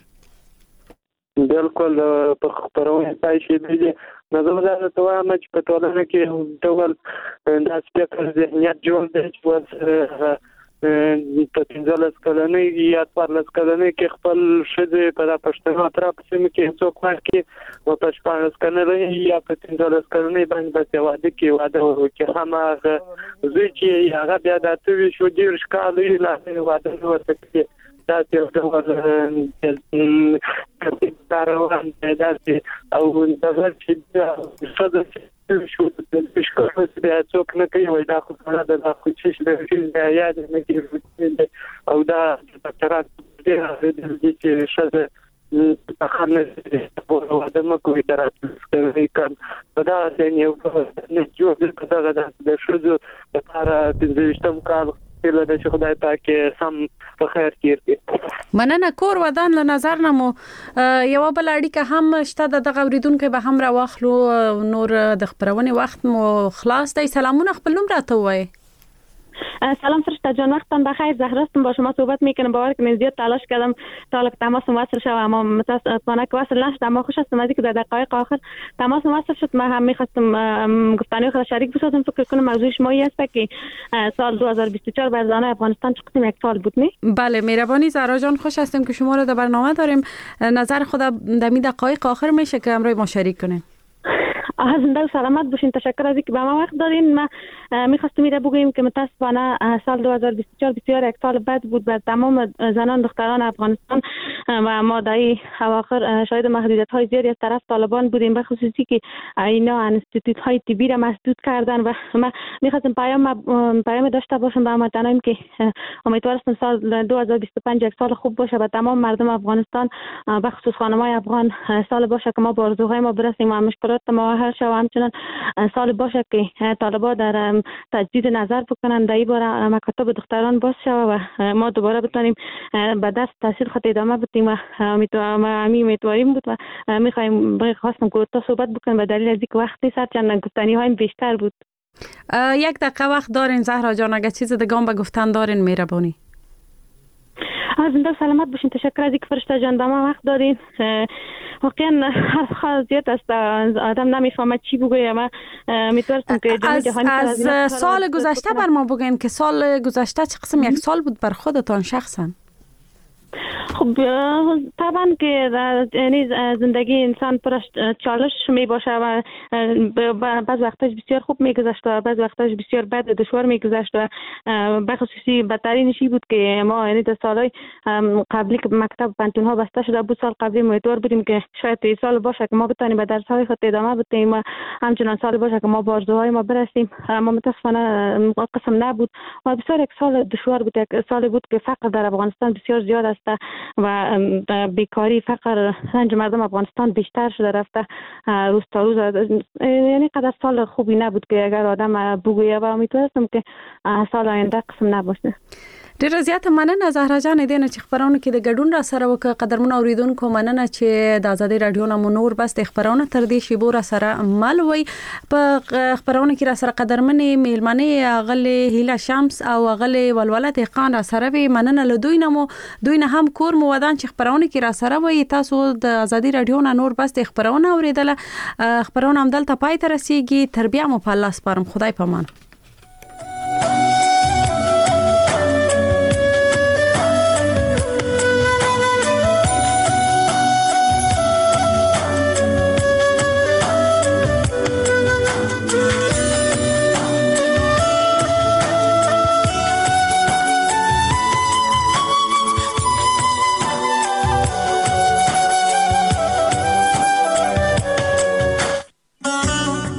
بالکل په خبرونه پای شي دي نظر دا ته وایم چې په ټولنه کې ډول د سپیکر ذهنیت جوړ دی چې په پنځلس کلنۍ یا څوارلس کلنۍ کې خپل شذ په پښتنو تر په سم کې څوک ورکړي او په شپږ کلنۍ یا په پنځلس کلنۍ باندې په واده کې واده وکړي هم هغه زوی چې هغه بیا د توې شو ډیر ښکالي لا واده ورته دا چې د کارون دا او د ورچې د صدر شو د شکر د څوک نه کوي وای دا خو دا د خو چې د یاد نه کیږي او دا ډاکټرات دې چې شته په خانه په واده مو کوي درته کار دا د یو نه جوړ دا د شوزو لپاره د وشتم کال له چې خدای پاک سم په خیر کړي مننه کور ودان له نظر نه مو یو بل اړیکه هم شته د غوریدونکو به هم را واخلو نور د خبرونه وخت مو خلاص دی سلامونه خپل نوم راته وای سلام فرشته جان وقتتان بخیر زهرا هستم با شما صحبت میکنم باور کنید زیاد تلاش کردم تا حالا تماس وصل شد اما متاسفانه که وصل نشد اما خوش هستم از اینکه در دقایق آخر تماس وصل شد من هم میخواستم گفتنی خود شریک بسازم فکر کنم موضوع شما این است که سال دو هزار و بیست و چهار برزانه افغانستان چه قسم یک سال بود نه بله مهربانی زهرا جان خوش هستم که شما رو در برنامه داریم نظر خود در می دقایق آخر میشه که همراه ما شریک کنیم از زنده و سلامت باشین تشکر از اینکه به ما وقت دادین ما میخواستم میره بگویم که متاسفانه سال دو هزار و بیست و چهار بسیار یک سال بد بود بر تمام زنان دختران افغانستان و ما در اواخر شاهد محدودیت های زیادی از طرف طالبان بودیم به خصوصی که اینا انستیتوت های طبی را مسدود کردن و ما میخواستم پیام پیام داشته باشم به هموطنان که امیدوارم سال دو هزار و بیست و پنج یک سال خوب باشه و تمام مردم افغانستان به خصوص خانم‌های افغان سال باشه که ما به آرزوهای ما برسیم و مشکلات ما حل شه و همچنان سال باشه که طالبان در تجدید نظر بکنن در این باره مکاتب دختران باز شه و ما دوباره بتونیم به دست تحصیل خود ادامه بدیم و همین امیدواریم بود و میخوایم خواستم که تا صحبت بکنم به دلیل از اینکه وقت نیست چند گفتنی هایم بیشتر بود. یک دقیقه وقت دارین زهرا جان اگه چیز دیگه به گفتن دارین مهربانی. از زنده سلامت باشین تشکر از اینکه فرشته جان به ما وقت دادین واقعا حرف زیاد است آدم نمیفهمه چی بگه ما میتونستم که جام جهانی از سال گذشته بر ما بگین که سال گذشته چه قسم یک سال بود بر خودتان شخصا خب طبعا که یعنی زندگی انسان پرش چالش می باشه و بعض وقتاش بسیار خوب میگذشت و بعض وقتاش بسیار بد دشوار میگذشت و بخصوصی بدترین چیزی بود که ما یعنی در سالهای قبلی که مکتب پانتون ها بسته شده بود، سال قبلی امیدوار بودیم که شاید این سال باشه که ما بتونیم به درس های خود ادامه بدیم و همچنان سال باشه که ما به آرزوهای ما برسیم، اما متاسفانه قسم نبود و بسیار یک سال دشوار بود. یک سال بود که فقر در افغانستان بسیار زیاد است و بیکاری، فقر، رنج مردم افغانستان بیشتر شده رفته روز تا روز. یعنی قدر سال خوبی نبود که اگر آدم بگویه و امیدوارم که سال آینده قسم نباشه. ډیره زیاته مننه زهرا جان دې نه چې خبرونه کې د ګډون را سره وک قدرمن اوریدونکو مننه چې د ازادي رادیو نامو نور بس د خبرونه تر دې شی بور سره مل وي په خبرونه کې را سره قدرمن میلمنه غلې هیله شمس او غلې ولولت خان را سره وي. مننه له دوی نمو دوی نه هم کور مو ودان چې خبرونه کې را سره وي. تاسو د ازادي رادیو نور بس د خبرونه اوریدله خبرونه هم دلته پای ته رسیږي. تر بیا مو په الله سپارم. خدای پامان.